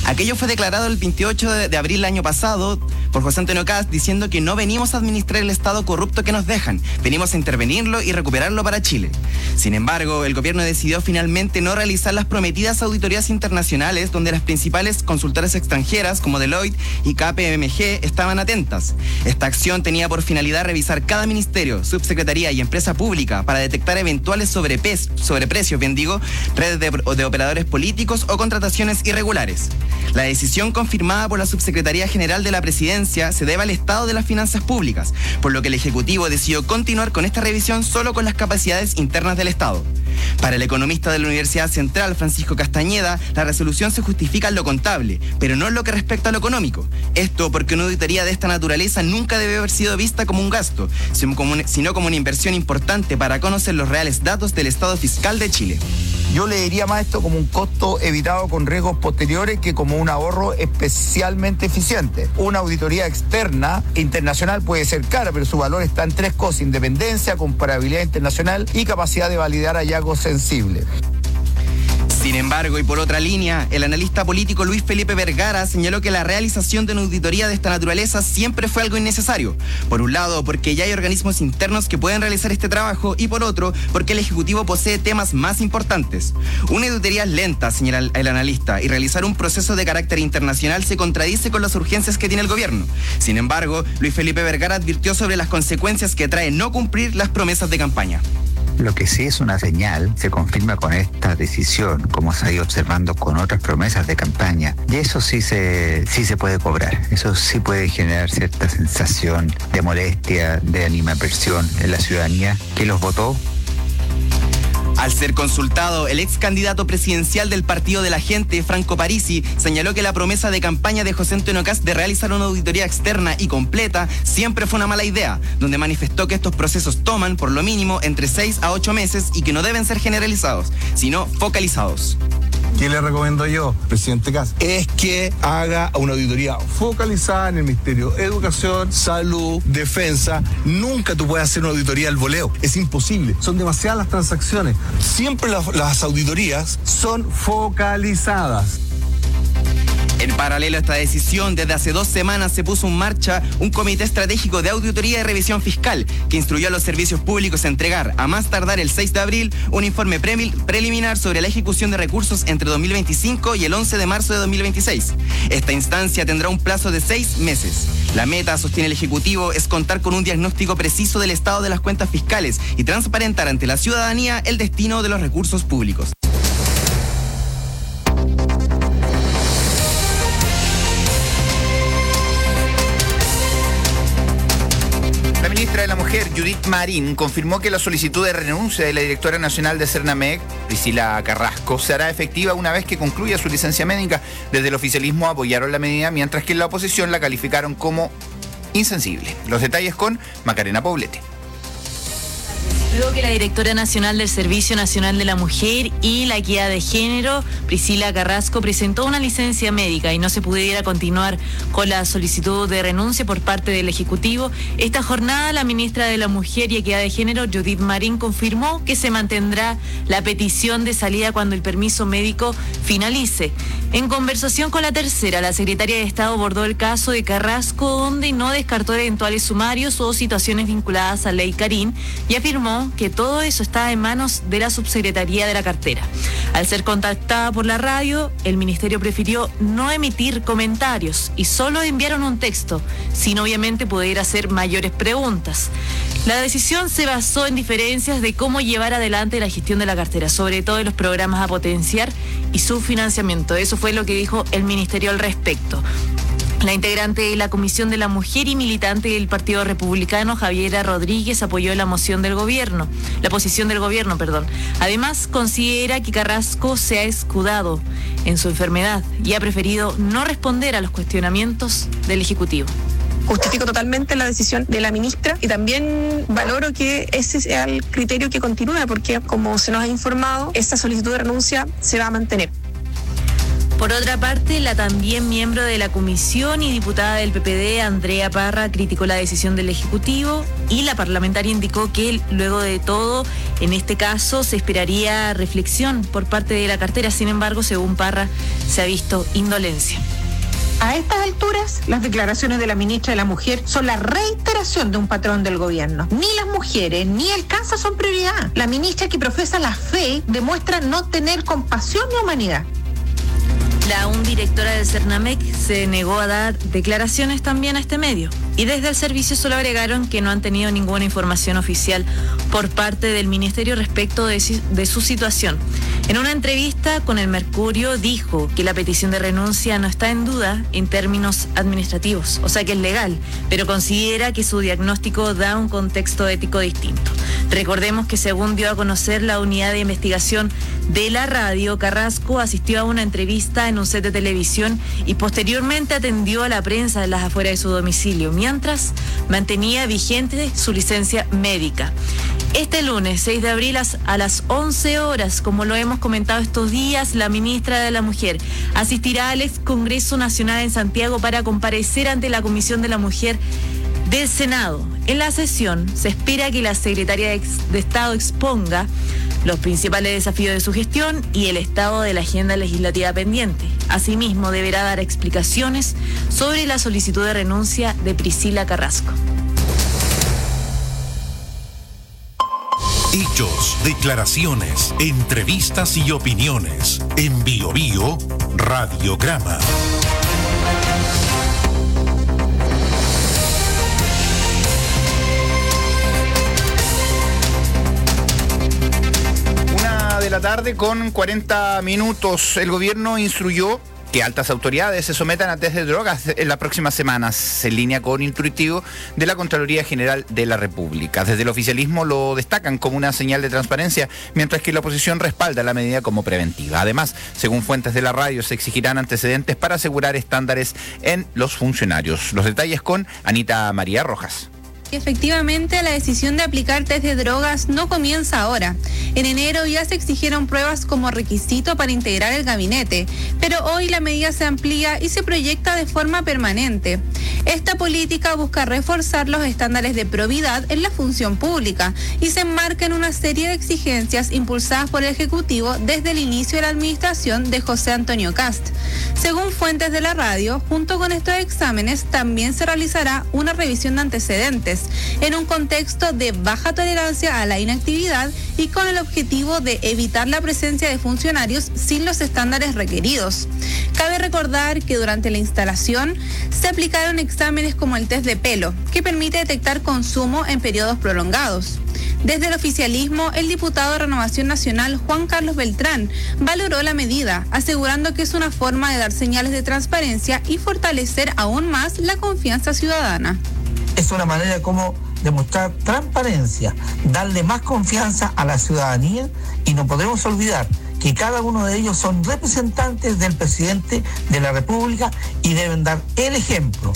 Aquello fue declarado el 28 de abril del año pasado por José Antonio Kast, diciendo que no venimos a administrar el Estado corrupto que nos dejan, venimos a intervenirlo y recuperarlo para Chile. Sin embargo, el gobierno decidió finalmente no realizar las prometidas auditorías internacionales, donde las principales consultoras extranjeras como Deloitte y KPMG estaban atentas. Esta acción tenía por finalidad revisar cada ministerio, subsecretaría y empresa pública para detectar eventuales sobreprecios, redes de operadores políticos o contrataciones irregulares. La decisión confirmada por la Subsecretaría General de la Presidencia se debe al estado de las finanzas públicas, por lo que el Ejecutivo decidió continuar con esta revisión solo con las capacidades internas del Estado. Para el economista de la Universidad Central, Francisco Castañeda, la resolución se justifica en lo contable, pero no en lo que respecta a lo económico. Esto porque una auditoría de esta naturaleza nunca debe haber sido vista como un gasto, sino como una inversión importante para conocer los reales datos del estado fiscal de Chile. Yo le diría más esto como un costo evitado con riesgos posteriores que como un ahorro especialmente eficiente. Una auditoría externa internacional puede ser cara, pero su valor está en tres cosas: independencia, comparabilidad internacional y capacidad de validar hallazgos sensibles. Sin embargo, y por otra línea, el analista político Luis Felipe Vergara señaló que la realización de una auditoría de esta naturaleza siempre fue algo innecesario. Por un lado, porque ya hay organismos internos que pueden realizar este trabajo, y por otro, porque el Ejecutivo posee temas más importantes. Una auditoría es lenta, señala el analista, y realizar un proceso de carácter internacional se contradice con las urgencias que tiene el gobierno. Sin embargo, Luis Felipe Vergara advirtió sobre las consecuencias que trae no cumplir las promesas de campaña. Lo que sí es una señal, se confirma con esta decisión, como se ha ido observando con otras promesas de campaña, y eso sí se puede cobrar. Eso sí puede generar cierta sensación de molestia, de animadversión en la ciudadanía que los votó. Al ser consultado, el ex candidato presidencial del Partido de la Gente, Franco Parisi, señaló que la promesa de campaña de José Antonio Kast de realizar una auditoría externa y completa siempre fue una mala idea, donde manifestó que estos procesos toman, por lo mínimo, entre 6 a 8 meses y que no deben ser generalizados, sino focalizados. ¿Qué le recomiendo yo, presidente Kast? Es que haga una auditoría focalizada en el Ministerio de Educación, Salud, Defensa. Nunca tú puedes hacer una auditoría al voleo. Es imposible. Son demasiadas las transacciones. Siempre las auditorías son focalizadas. En paralelo a esta decisión, desde hace 2 semanas se puso en marcha un comité estratégico de auditoría y revisión fiscal que instruyó a los servicios públicos a entregar, a más tardar el 6 de abril, un informe preliminar sobre la ejecución de recursos entre 2025 y el 11 de marzo de 2026. Esta instancia tendrá un plazo de 6 meses. La meta, sostiene el Ejecutivo, es contar con un diagnóstico preciso del estado de las cuentas fiscales y transparentar ante la ciudadanía el destino de los recursos públicos. La ministra de la Mujer, Judith Marín, confirmó que la solicitud de renuncia de la directora nacional de Cernamec, Priscila Carrasco, se hará efectiva una vez que concluya su licencia médica. Desde el oficialismo apoyaron la medida, mientras que en la oposición la calificaron como insensible. Los detalles con Macarena Poblete. Luego que la directora nacional del Servicio Nacional de la Mujer y la Equidad de Género, Priscila Carrasco, presentó una licencia médica y no se pudiera continuar con la solicitud de renuncia por parte del Ejecutivo, esta jornada la ministra de la Mujer y Equidad de Género, Judith Marín, confirmó que se mantendrá la petición de salida cuando el permiso médico finalice. En conversación con La Tercera, la secretaria de Estado abordó el caso de Carrasco, donde no descartó eventuales sumarios o situaciones vinculadas a Ley Carín y afirmó que todo eso está en manos de la subsecretaría de la cartera. Al ser contactada por la radio, el ministerio prefirió no emitir comentarios y solo enviaron un texto, sin obviamente poder hacer mayores preguntas. La decisión se basó en diferencias de cómo llevar adelante la gestión de la cartera, sobre todo en los programas a potenciar y su financiamiento. Eso fue lo que dijo el ministerio al respecto. La integrante de la Comisión de la Mujer y militante del Partido Republicano, Javiera Rodríguez, apoyó la posición del gobierno. Además, considera que Carrasco se ha escudado en su enfermedad y ha preferido no responder a los cuestionamientos del Ejecutivo. Justifico totalmente la decisión de la ministra y también valoro que ese sea el criterio que continúe, porque como se nos ha informado, esta solicitud de renuncia se va a mantener. Por otra parte, la también miembro de la comisión y diputada del PPD, Andrea Parra, criticó la decisión del Ejecutivo y la parlamentaria indicó que luego de todo, en este caso, se esperaría reflexión por parte de la cartera. Sin embargo, según Parra, se ha visto indolencia. A estas alturas, las declaraciones de la ministra de la Mujer son la reiteración de un patrón del gobierno. Ni las mujeres ni el cáncer son prioridad. La ministra que profesa la fe demuestra no tener compasión ni humanidad. La directora del Cernamec se negó a dar declaraciones también a este medio. Y desde el servicio solo agregaron que no han tenido ninguna información oficial por parte del ministerio respecto de su situación. En una entrevista con el Mercurio dijo que la petición de renuncia no está en duda en términos administrativos, o sea que es legal, pero considera que su diagnóstico da un contexto ético distinto. Recordemos que según dio a conocer la unidad de investigación de la radio, Carrasco asistió a una entrevista en un set de televisión y posteriormente atendió a la prensa en las afueras de su domicilio, mientras mantenía vigente su licencia médica. Este lunes 6 de abril a las 11 horas, como lo hemos comentado estos días, la ministra de la Mujer asistirá al ex Congreso Nacional en Santiago para comparecer ante la Comisión de la Mujer del Senado. En la sesión se espera que la secretaria de Estado exponga los principales desafíos de su gestión y el estado de la agenda legislativa pendiente. Asimismo, deberá dar explicaciones sobre la solicitud de renuncia de Priscila Carrasco. Hechos, declaraciones, entrevistas y opiniones. En BioBio Radiograma. De la tarde con 40 minutos. El gobierno instruyó que altas autoridades se sometan a test de drogas en las próximas semanas, en línea con instructivo de la Contraloría General de la República. Desde el oficialismo lo destacan como una señal de transparencia, mientras que la oposición respalda la medida como preventiva. Además, según fuentes de la radio, se exigirán antecedentes para asegurar estándares en los funcionarios. Los detalles con Anita María Rojas. Efectivamente, la decisión de aplicar test de drogas no comienza ahora. En enero ya se exigieron pruebas como requisito para integrar el gabinete, pero hoy la medida se amplía y se proyecta de forma permanente. Esta política busca reforzar los estándares de probidad en la función pública y se enmarca en una serie de exigencias impulsadas por el Ejecutivo desde el inicio de la administración de José Antonio Kast. Según fuentes de la radio, junto con estos exámenes también se realizará una revisión de antecedentes en un contexto de baja tolerancia a la inactividad y con el objetivo de evitar la presencia de funcionarios sin los estándares requeridos. Cabe recordar que durante la instalación se aplicaron exámenes como el test de pelo, que permite detectar consumo en periodos prolongados. Desde el oficialismo, el diputado de Renovación Nacional, Juan Carlos Beltrán, valoró la medida, asegurando que es una forma de dar señales de transparencia y fortalecer aún más la confianza ciudadana. Es una manera como demostrar transparencia, darle más confianza a la ciudadanía y no podemos olvidar que cada uno de ellos son representantes del presidente de la República y deben dar el ejemplo.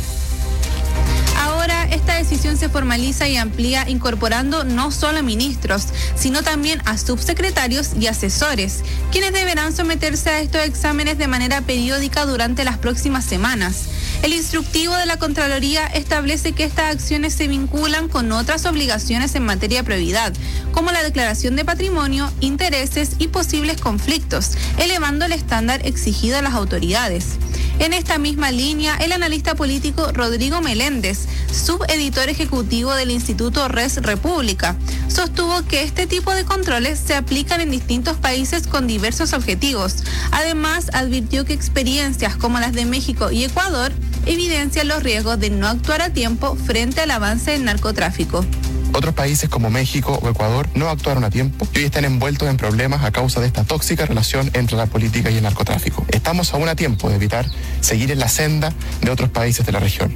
Ahora, esta decisión se formaliza y amplía incorporando no solo a ministros, sino también a subsecretarios y asesores, quienes deberán someterse a estos exámenes de manera periódica durante las próximas semanas. El instructivo de la Contraloría establece que estas acciones se vinculan con otras obligaciones en materia de probidad, como la declaración de patrimonio, intereses y posibles conflictos, elevando el estándar exigido a las autoridades. En esta misma línea, el analista político Rodrigo Meléndez, subeditor ejecutivo del Instituto Res República, sostuvo que este tipo de controles se aplican en distintos países con diversos objetivos. Además, advirtió que experiencias como las de México y Ecuador evidencian los riesgos de no actuar a tiempo frente al avance del narcotráfico. Otros países como México o Ecuador no actuaron a tiempo y hoy están envueltos en problemas a causa de esta tóxica relación entre la política y el narcotráfico. Estamos aún a tiempo de evitar seguir en la senda de otros países de la región.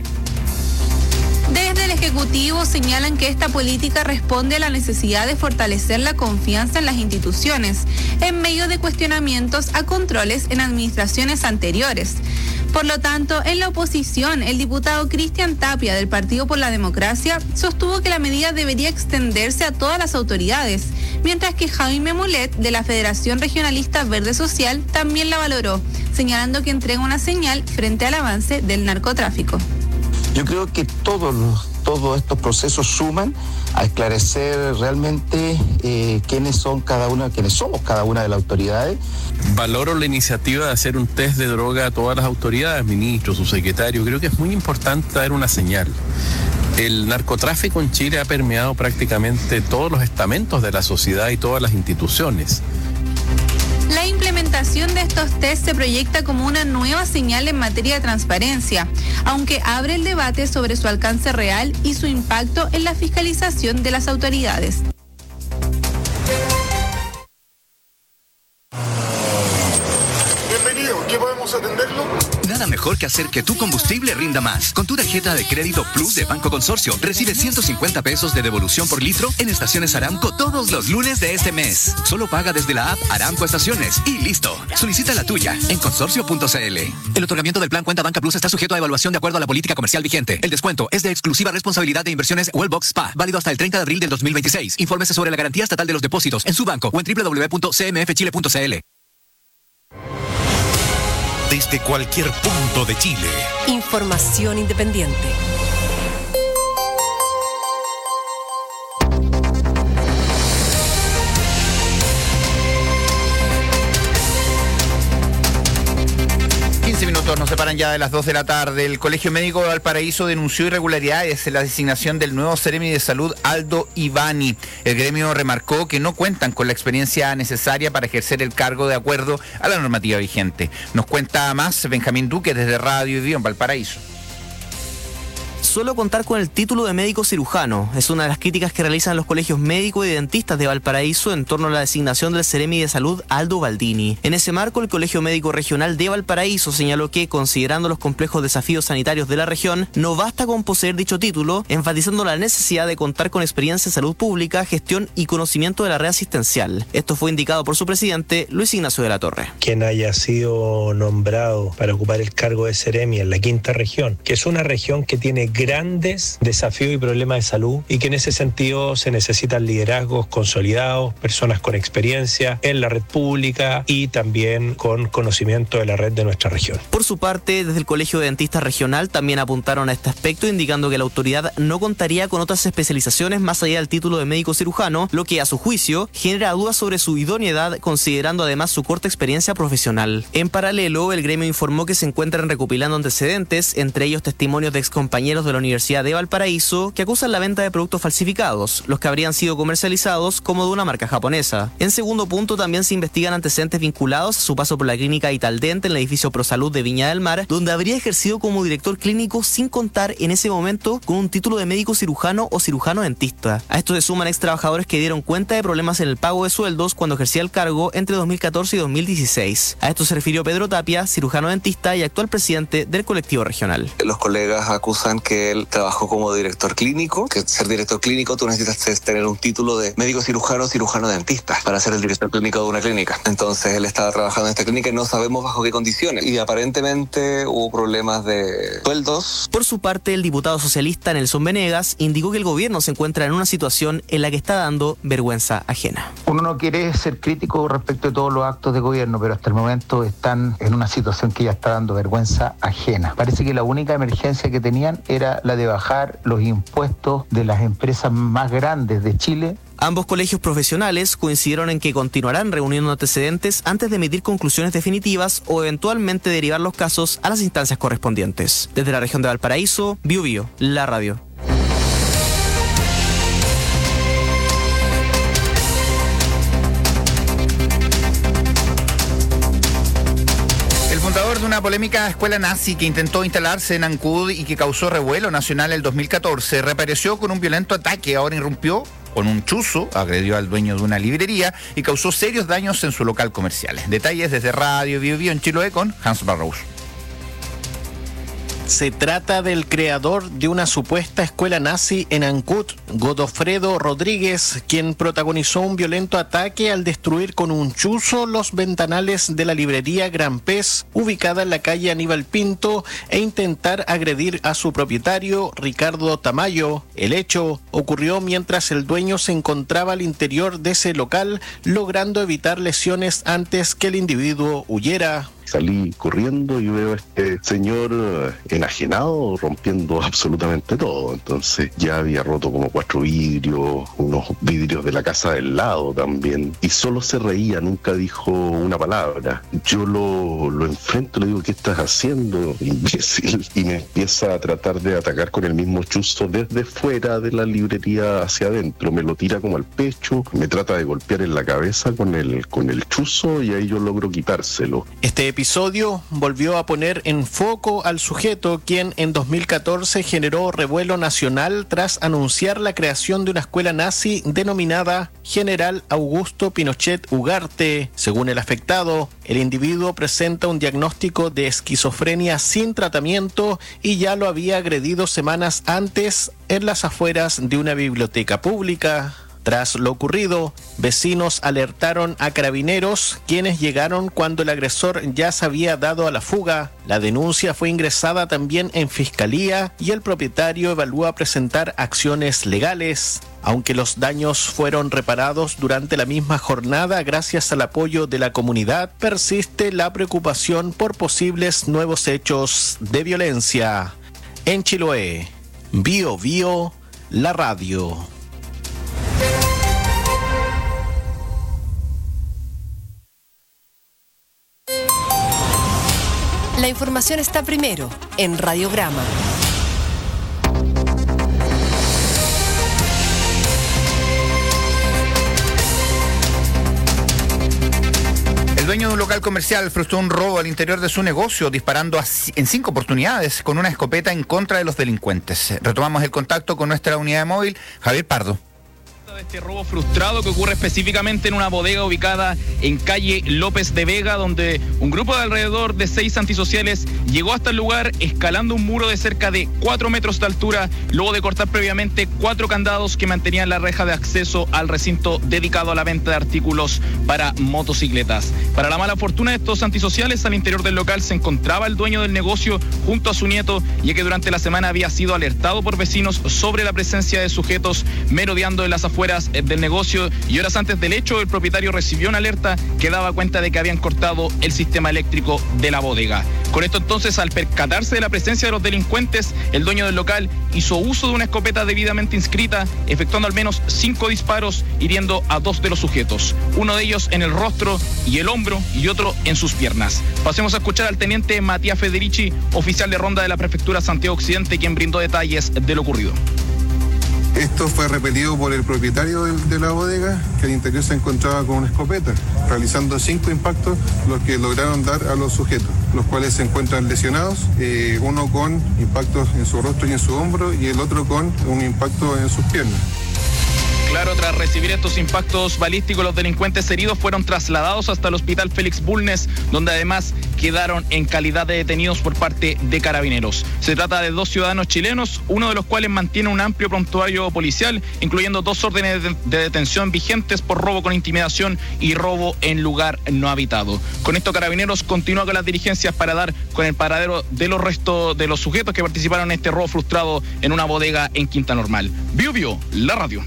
Desde el Ejecutivo señalan que esta política responde a la necesidad de fortalecer la confianza en las instituciones, en medio de cuestionamientos a controles en administraciones anteriores. Por lo tanto, en la oposición, el diputado Cristian Tapia del Partido por la Democracia sostuvo que la medida debería extenderse a todas las autoridades, mientras que Jaime Mulet de la Federación Regionalista Verde Social también la valoró, señalando que entrega una señal frente al avance del narcotráfico. Yo creo que todos estos procesos suman a esclarecer realmente quiénes somos cada una de las autoridades. Valoro la iniciativa de hacer un test de droga a todas las autoridades, ministros, subsecretarios. Creo que es muy importante dar una señal. El narcotráfico en Chile ha permeado prácticamente todos los estamentos de la sociedad y todas las instituciones. La implementación de estos test se proyecta como una nueva señal en materia de transparencia, aunque abre el debate sobre su alcance real y su impacto en la fiscalización de las autoridades. Bienvenido, ¿qué podemos atenderlo? Nada mejor que hacer que tu combustible rinda más. Con tu tarjeta de crédito Plus de Banco Consorcio, recibes 150 pesos de devolución por litro en estaciones Aramco todos los lunes de este mes. Solo paga desde la app Aramco Estaciones y listo. Solicita la tuya en consorcio.cl. El otorgamiento del plan Cuenta Banca Plus está sujeto a evaluación de acuerdo a la política comercial vigente. El descuento es de exclusiva responsabilidad de Inversiones Wellbox Spa, válido hasta el 30 de abril del 2026. Infórmese sobre la garantía estatal de los depósitos en su banco o en www.cmfchile.cl. Desde cualquier punto de Chile. Información independiente. Minutos nos separan ya de las 2 de la tarde. El Colegio Médico de Valparaíso denunció irregularidades en la designación del nuevo Seremi de Salud, Aldo Ivani. El gremio remarcó que no cuentan con la experiencia necesaria para ejercer el cargo de acuerdo a la normativa vigente. Nos cuenta más Benjamín Duque desde Radio Vivo en Valparaíso. Solo contar con el título de médico cirujano es una de las críticas que realizan los colegios médicos y dentistas de Valparaíso en torno a la designación del Seremi de Salud Aldo Baldini. En ese marco, el Colegio Médico Regional de Valparaíso señaló que, considerando los complejos desafíos sanitarios de la región, no basta con poseer dicho título, enfatizando la necesidad de contar con experiencia en salud pública, gestión y conocimiento de la red asistencial. Esto fue indicado por su presidente, Luis Ignacio de la Torre. Quien haya sido nombrado para ocupar el cargo de Seremi en la quinta región, que es una región que tiene grandes desafíos y problemas de salud y que en ese sentido se necesitan liderazgos consolidados, personas con experiencia en la red pública y también con conocimiento de la red de nuestra región. Por su parte, desde el Colegio de Dentistas Regional también apuntaron a este aspecto, indicando que la autoridad no contaría con otras especializaciones más allá del título de médico cirujano, lo que a su juicio genera dudas sobre su idoneidad, considerando además su corta experiencia profesional. En paralelo, el gremio informó que se encuentran recopilando antecedentes, entre ellos testimonios de excompañeros de la Universidad de Valparaíso que acusan la venta de productos falsificados, los que habrían sido comercializados como de una marca japonesa. En segundo punto, también se investigan antecedentes vinculados a su paso por la clínica Italdent en el edificio ProSalud de Viña del Mar, donde habría ejercido como director clínico sin contar en ese momento con un título de médico cirujano o cirujano dentista. A esto se suman ex trabajadores que dieron cuenta de problemas en el pago de sueldos cuando ejercía el cargo entre 2014 y 2016. A esto se refirió Pedro Tapia, cirujano dentista y actual presidente del colectivo regional. Los colegas acusan que él trabajó como director clínico, que ser director clínico tú necesitas tener un título de médico cirujano o cirujano dentista para ser el director clínico de una clínica. Entonces él estaba trabajando en esta clínica y no sabemos bajo qué condiciones. Y aparentemente hubo problemas de sueldos. Por su parte, el diputado socialista Nelson Venegas indicó que el gobierno se encuentra en una situación en la que está dando vergüenza ajena. Uno no quiere ser crítico respecto de todos los actos de gobierno, pero hasta el momento están en una situación que ya está dando vergüenza ajena. Parece que la única emergencia que tenían era la de bajar los impuestos de las empresas más grandes de Chile. Ambos colegios profesionales coincidieron en que continuarán reuniendo antecedentes antes de emitir conclusiones definitivas o eventualmente derivar los casos a las instancias correspondientes. Desde la región de Valparaíso, Bio Bio, la radio. De una polémica escuela nazi que intentó instalarse en Ancud y que causó revuelo nacional el 2014, reapareció con un violento ataque. Ahora irrumpió con un chuzo, agredió al dueño de una librería y causó serios daños en su local comercial. Detalles desde Radio Bio Bio en Chiloé con Hans Barrows. Se trata del creador de una supuesta escuela nazi en Ancud, Godofredo Rodríguez, quien protagonizó un violento ataque al destruir con un chuzo los ventanales de la librería Gran Pez, ubicada en la calle Aníbal Pinto, e intentar agredir a su propietario, Ricardo Tamayo. El hecho ocurrió mientras el dueño se encontraba al interior de ese local, logrando evitar lesiones antes que el individuo huyera. Salí corriendo y veo a este señor enajenado, rompiendo absolutamente todo. Entonces ya había roto como 4 vidrios, unos vidrios de la casa del lado también. Y solo se reía, nunca dijo una palabra. Yo lo enfrento, le digo, ¿qué estás haciendo, imbécil? Y me empieza a tratar de atacar con el mismo chuzo desde fuera de la librería hacia adentro. Me lo tira como al pecho, me trata de golpear en la cabeza con el chuzo y ahí yo logro quitárselo. Este episodio volvió a poner en foco al sujeto, quien en 2014 generó revuelo nacional tras anunciar la creación de una escuela nazi denominada General Augusto Pinochet Ugarte. Según el afectado, el individuo presenta un diagnóstico de esquizofrenia sin tratamiento y ya lo había agredido semanas antes en las afueras de una biblioteca pública. Tras lo ocurrido, vecinos alertaron a carabineros, quienes llegaron cuando el agresor ya se había dado a la fuga. La denuncia fue ingresada también en fiscalía y el propietario evalúa presentar acciones legales. Aunque los daños fueron reparados durante la misma jornada gracias al apoyo de la comunidad, persiste la preocupación por posibles nuevos hechos de violencia. En Chiloé, Bio Bio, la radio. La información está primero en Radiograma. El dueño de un local comercial frustró un robo al interior de su negocio, disparando en 5 oportunidades con una escopeta en contra de los delincuentes. Retomamos el contacto con nuestra unidad móvil, Javier Pardo. Este robo frustrado que ocurre específicamente en una bodega ubicada en calle López de Vega, donde un grupo de alrededor de 6 antisociales llegó hasta el lugar escalando un muro de cerca de 4 metros de altura, luego de cortar previamente 4 candados que mantenían la reja de acceso al recinto dedicado a la venta de artículos para motocicletas. Para la mala fortuna de estos antisociales, al interior del local se encontraba el dueño del negocio junto a su nieto, ya que durante la semana había sido alertado por vecinos sobre la presencia de sujetos merodeando en las afueras del negocio, y horas antes del hecho el propietario recibió una alerta que daba cuenta de que habían cortado el sistema eléctrico de la bodega. Con esto entonces, al percatarse de la presencia de los delincuentes, el dueño del local hizo uso de una escopeta debidamente inscrita, efectuando al menos 5 disparos, hiriendo a 2 de los sujetos, uno de ellos en el rostro y el hombro y otro en sus piernas. Pasemos a escuchar al teniente Matías Federici, oficial de ronda de la prefectura Santiago Occidente, quien brindó detalles de lo ocurrido. Esto fue repetido por el propietario de la bodega, que al interior se encontraba con una escopeta, realizando 5 impactos, los que lograron dar a los sujetos, los cuales se encuentran lesionados, uno con impactos en su rostro y en su hombro, y el otro con un impacto en sus piernas. Claro, tras recibir estos impactos balísticos, los delincuentes heridos fueron trasladados hasta el hospital Félix Bulnes, donde además quedaron en calidad de detenidos por parte de carabineros. Se trata de 2 ciudadanos chilenos, uno de los cuales mantiene un amplio prontuario policial, incluyendo 2 órdenes de detención vigentes por robo con intimidación y robo en lugar no habitado. Con esto, carabineros continúa con las diligencias para dar con el paradero de los restos de los sujetos que participaron en este robo frustrado en una bodega en Quinta Normal. Bio Bio, la radio.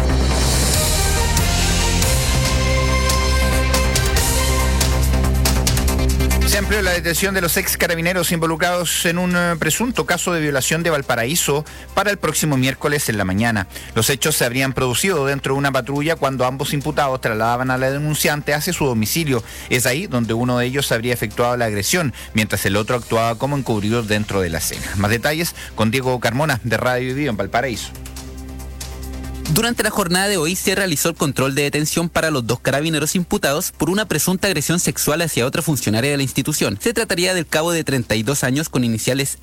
Se amplió la detención de los ex carabineros involucrados en un presunto caso de violación de Valparaíso para el próximo miércoles en la mañana. Los hechos se habrían producido dentro de una patrulla cuando ambos imputados trasladaban a la denunciante hacia su domicilio. Es ahí donde uno de ellos habría efectuado la agresión, mientras el otro actuaba como encubridor dentro de la escena. Más detalles con Diego Carmona, de Radio Vivo en Valparaíso. Durante la jornada de hoy se realizó el control de detención para los 2 carabineros imputados por una presunta agresión sexual hacia otra funcionaria de la institución. Se trataría del cabo de 32 años con iniciales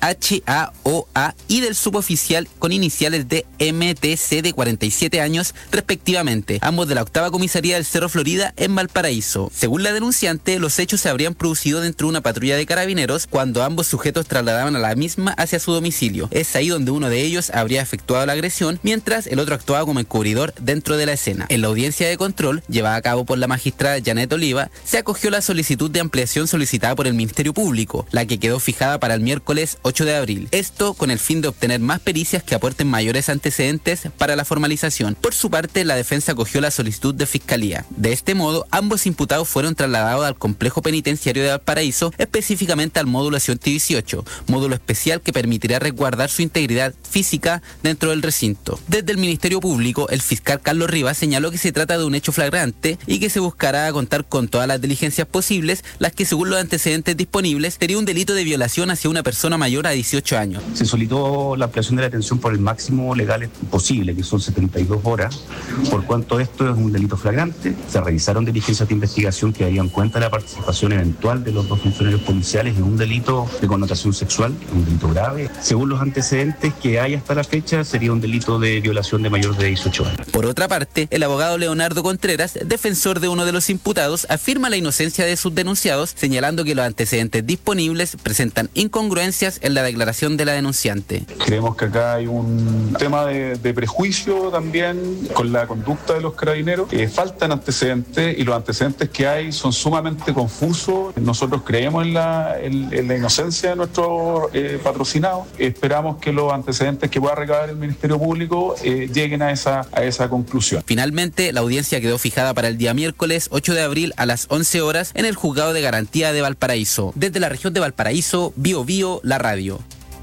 HAOA y del suboficial con iniciales de MTC de 47 años respectivamente, ambos de la 8ª comisaría del Cerro Florida en Valparaíso. Según la denunciante, los hechos se habrían producido dentro de una patrulla de carabineros cuando ambos sujetos trasladaban a la misma hacia su domicilio. Es ahí donde uno de ellos habría efectuado la agresión, mientras el otro actuaba como encubridor dentro de la escena. En la audiencia de control, llevada a cabo por la magistrada Janet Oliva, se acogió la solicitud de ampliación solicitada por el Ministerio Público, la que quedó fijada para el miércoles 8 de abril. Esto con el fin de obtener más pericias que aporten mayores antecedentes para la formalización. Por su parte, la defensa acogió la solicitud de fiscalía. De este modo, ambos imputados fueron trasladados al complejo penitenciario de Valparaíso, específicamente al módulo 118, módulo especial que permitirá resguardar su integridad física dentro del recinto. Desde el Ministerio Público, el fiscal Carlos Rivas señaló que se trata de un hecho flagrante y que se buscará contar con todas las diligencias posibles, las que según los antecedentes disponibles sería un delito de violación hacia una persona mayor a 18 años. Se solicitó la ampliación de la detención por el máximo legal posible, que son 72 horas, por cuanto esto es un delito flagrante. Se realizaron diligencias de investigación que darían cuenta de la participación eventual de los 2 funcionarios policiales en un delito de connotación sexual, un delito grave. Según los antecedentes que hay hasta la fecha, sería un delito de violación de mayor de 18 años. Por otra parte, el abogado Leonardo Contreras, defensor de uno de los imputados, afirma la inocencia de sus denunciados, señalando que los antecedentes disponibles presentan incongruencias en la declaración de la denunciante. Creemos que acá hay un tema de prejuicio también con la conducta de los carabineros. Faltan antecedentes y los antecedentes que hay son sumamente confusos. Nosotros creemos en la inocencia de nuestros patrocinados. Esperamos que los antecedentes que pueda recabar el Ministerio Público lleguen a esa conclusión. Finalmente, la audiencia quedó fijada para el día miércoles 8 de abril a las 11 horas en el Juzgado de Garantía de Valparaíso. Desde la región de Valparaíso, Bio Bio, la radio.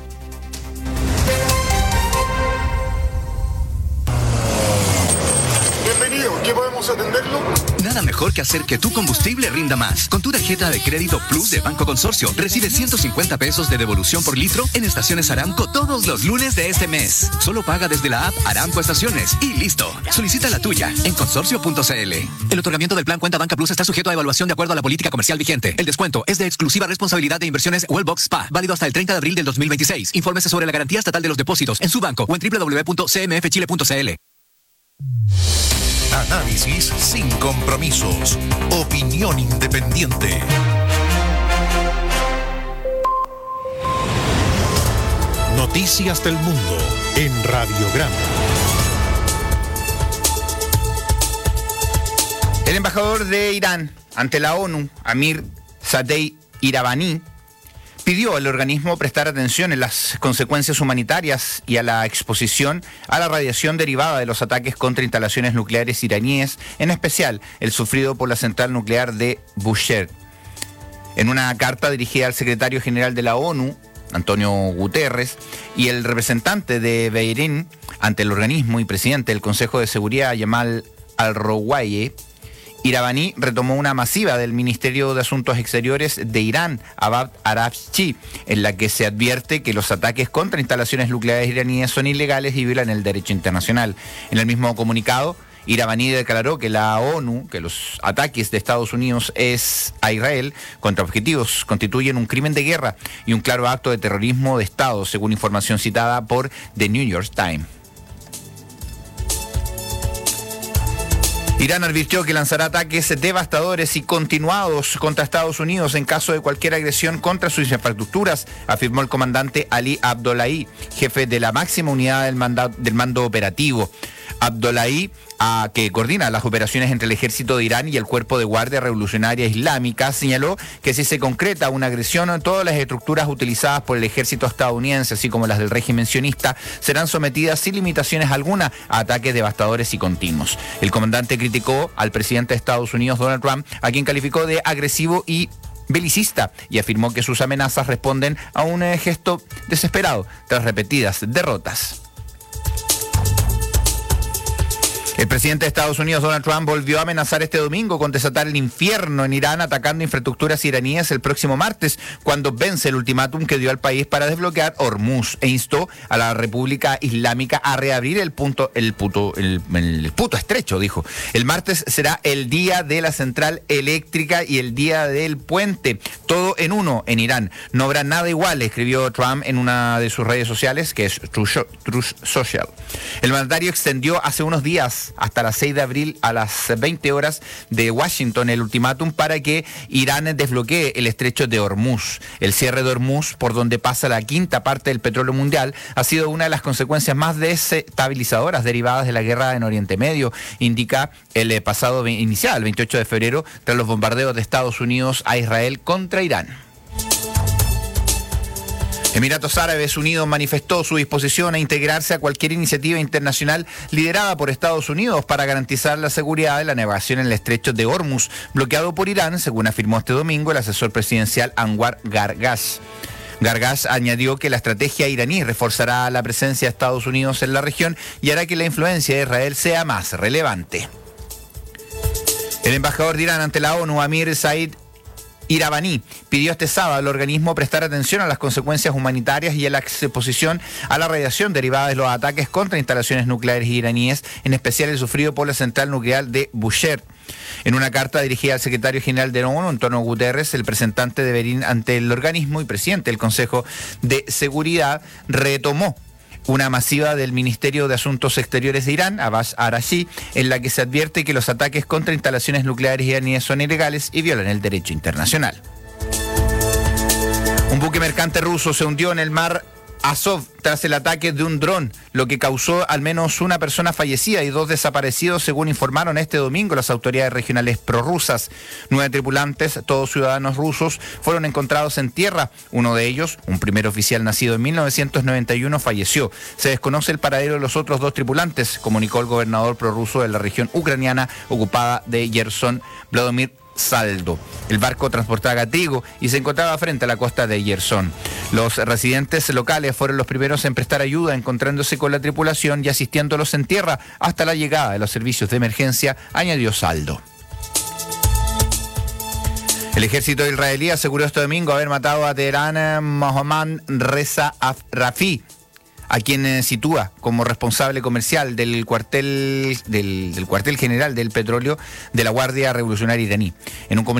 Bienvenido, ¿qué podemos atenderlo? Nada mejor que hacer que tu combustible rinda más. Con tu tarjeta de crédito Plus de Banco Consorcio, recibe 150 pesos de devolución por litro en estaciones Aramco todos los lunes de este mes. Solo paga desde la app Aramco Estaciones y listo. Solicita la tuya en consorcio.cl. El otorgamiento del plan Cuenta Banca Plus está sujeto a evaluación de acuerdo a la política comercial vigente. El descuento es de exclusiva responsabilidad de Inversiones Wellbox Spa, válido hasta el 30 de abril del 2026. Infórmese sobre la garantía estatal de los depósitos en su banco o en www.cmfchile.cl. Análisis sin compromisos. Opinión independiente. Noticias del mundo en Radiograma. El embajador de Irán ante la ONU, Amir Sadegh Iravani, pidió al organismo prestar atención en las consecuencias humanitarias y a la exposición a la radiación derivada de los ataques contra instalaciones nucleares iraníes, en especial el sufrido por la central nuclear de Bushehr. En una carta dirigida al secretario general de la ONU, Antonio Guterres, y el representante de Bahrein ante el organismo y presidente del Consejo de Seguridad, Yamal Al-Rawayeh, Iravani retomó una masiva del Ministerio de Asuntos Exteriores de Irán, Abad Arabchi, en la que se advierte que los ataques contra instalaciones nucleares iraníes son ilegales y violan el derecho internacional. En el mismo comunicado, Iravani declaró que la ONU, que los ataques de Estados Unidos a Israel contra objetivos constituyen un crimen de guerra y un claro acto de terrorismo de Estado, según información citada por The New York Times. Irán advirtió que lanzará ataques devastadores y continuados contra Estados Unidos en caso de cualquier agresión contra sus infraestructuras, afirmó el comandante Ali Abdollahi, jefe de la máxima unidad del mando operativo. Abdollahi, que coordina las operaciones entre el ejército de Irán y el Cuerpo de Guardia Revolucionaria Islámica, señaló que si se concreta una agresión, todas las estructuras utilizadas por el ejército estadounidense, así como las del régimen sionista, serán sometidas sin limitaciones alguna a ataques devastadores y continuos. El comandante criticó al presidente de Estados Unidos, Donald Trump, a quien calificó de agresivo y belicista, y afirmó que sus amenazas responden a un gesto desesperado tras repetidas derrotas. El presidente de Estados Unidos, Donald Trump, volvió a amenazar este domingo con desatar el infierno en Irán atacando infraestructuras iraníes el próximo martes, cuando vence el ultimátum que dio al país para desbloquear Hormuz e instó a la República Islámica a reabrir el puto estrecho, dijo. El martes será el día de la central eléctrica y el día del puente, todo en uno en Irán. No habrá nada igual, escribió Trump en una de sus redes sociales, que es Truth Social. El mandatario extendió hace unos días hasta las 6 de abril a las 20 horas de Washington el ultimátum para que Irán desbloquee el estrecho de Hormuz. El cierre de Hormuz, por donde pasa la quinta parte del petróleo mundial, ha sido una de las consecuencias más desestabilizadoras derivadas de la guerra en Oriente Medio, indica el pasado inicial, el 28 de febrero, tras los bombardeos de Estados Unidos a Israel contra Irán. Emiratos Árabes Unidos manifestó su disposición a integrarse a cualquier iniciativa internacional liderada por Estados Unidos para garantizar la seguridad de la navegación en el estrecho de Hormuz, bloqueado por Irán, según afirmó este domingo el asesor presidencial Anwar Gargash. Gargash añadió que la estrategia iraní reforzará la presencia de Estados Unidos en la región y hará que la influencia de Israel sea más relevante. El embajador de Irán ante la ONU, Amir Said Iravani, pidió este sábado al organismo prestar atención a las consecuencias humanitarias y a la exposición a la radiación derivada de los ataques contra instalaciones nucleares iraníes, en especial el sufrido por la central nuclear de Bushehr. En una carta dirigida al secretario general de la ONU, Antonio Guterres, el representante de Berín ante el organismo y presidente del Consejo de Seguridad, retomó una masiva del Ministerio de Asuntos Exteriores de Irán, Abbas Araghchi, en la que se advierte que los ataques contra instalaciones nucleares iraníes son ilegales y violan el derecho internacional. Un buque mercante ruso se hundió en el mar Azov tras el ataque de un dron, lo que causó al menos una persona fallecida y 2 desaparecidos, según informaron este domingo las autoridades regionales prorrusas. 9 tripulantes, todos ciudadanos rusos, fueron encontrados en tierra. Uno de ellos, un primer oficial nacido en 1991, falleció. Se desconoce el paradero de los otros 2 tripulantes, comunicó el gobernador prorruso de la región ucraniana ocupada de Yerson, Vladimir Saldo. El barco transportaba trigo y se encontraba frente a la costa de Yerson. Los residentes locales fueron los primeros en prestar ayuda, encontrándose con la tripulación y asistiéndolos en tierra hasta la llegada de los servicios de emergencia, añadió Saldo. El ejército israelí aseguró este domingo haber matado a Teherán Mohammad Reza Rafi, a quien sitúa como responsable comercial del cuartel general del petróleo de la Guardia Revolucionaria iraní. En un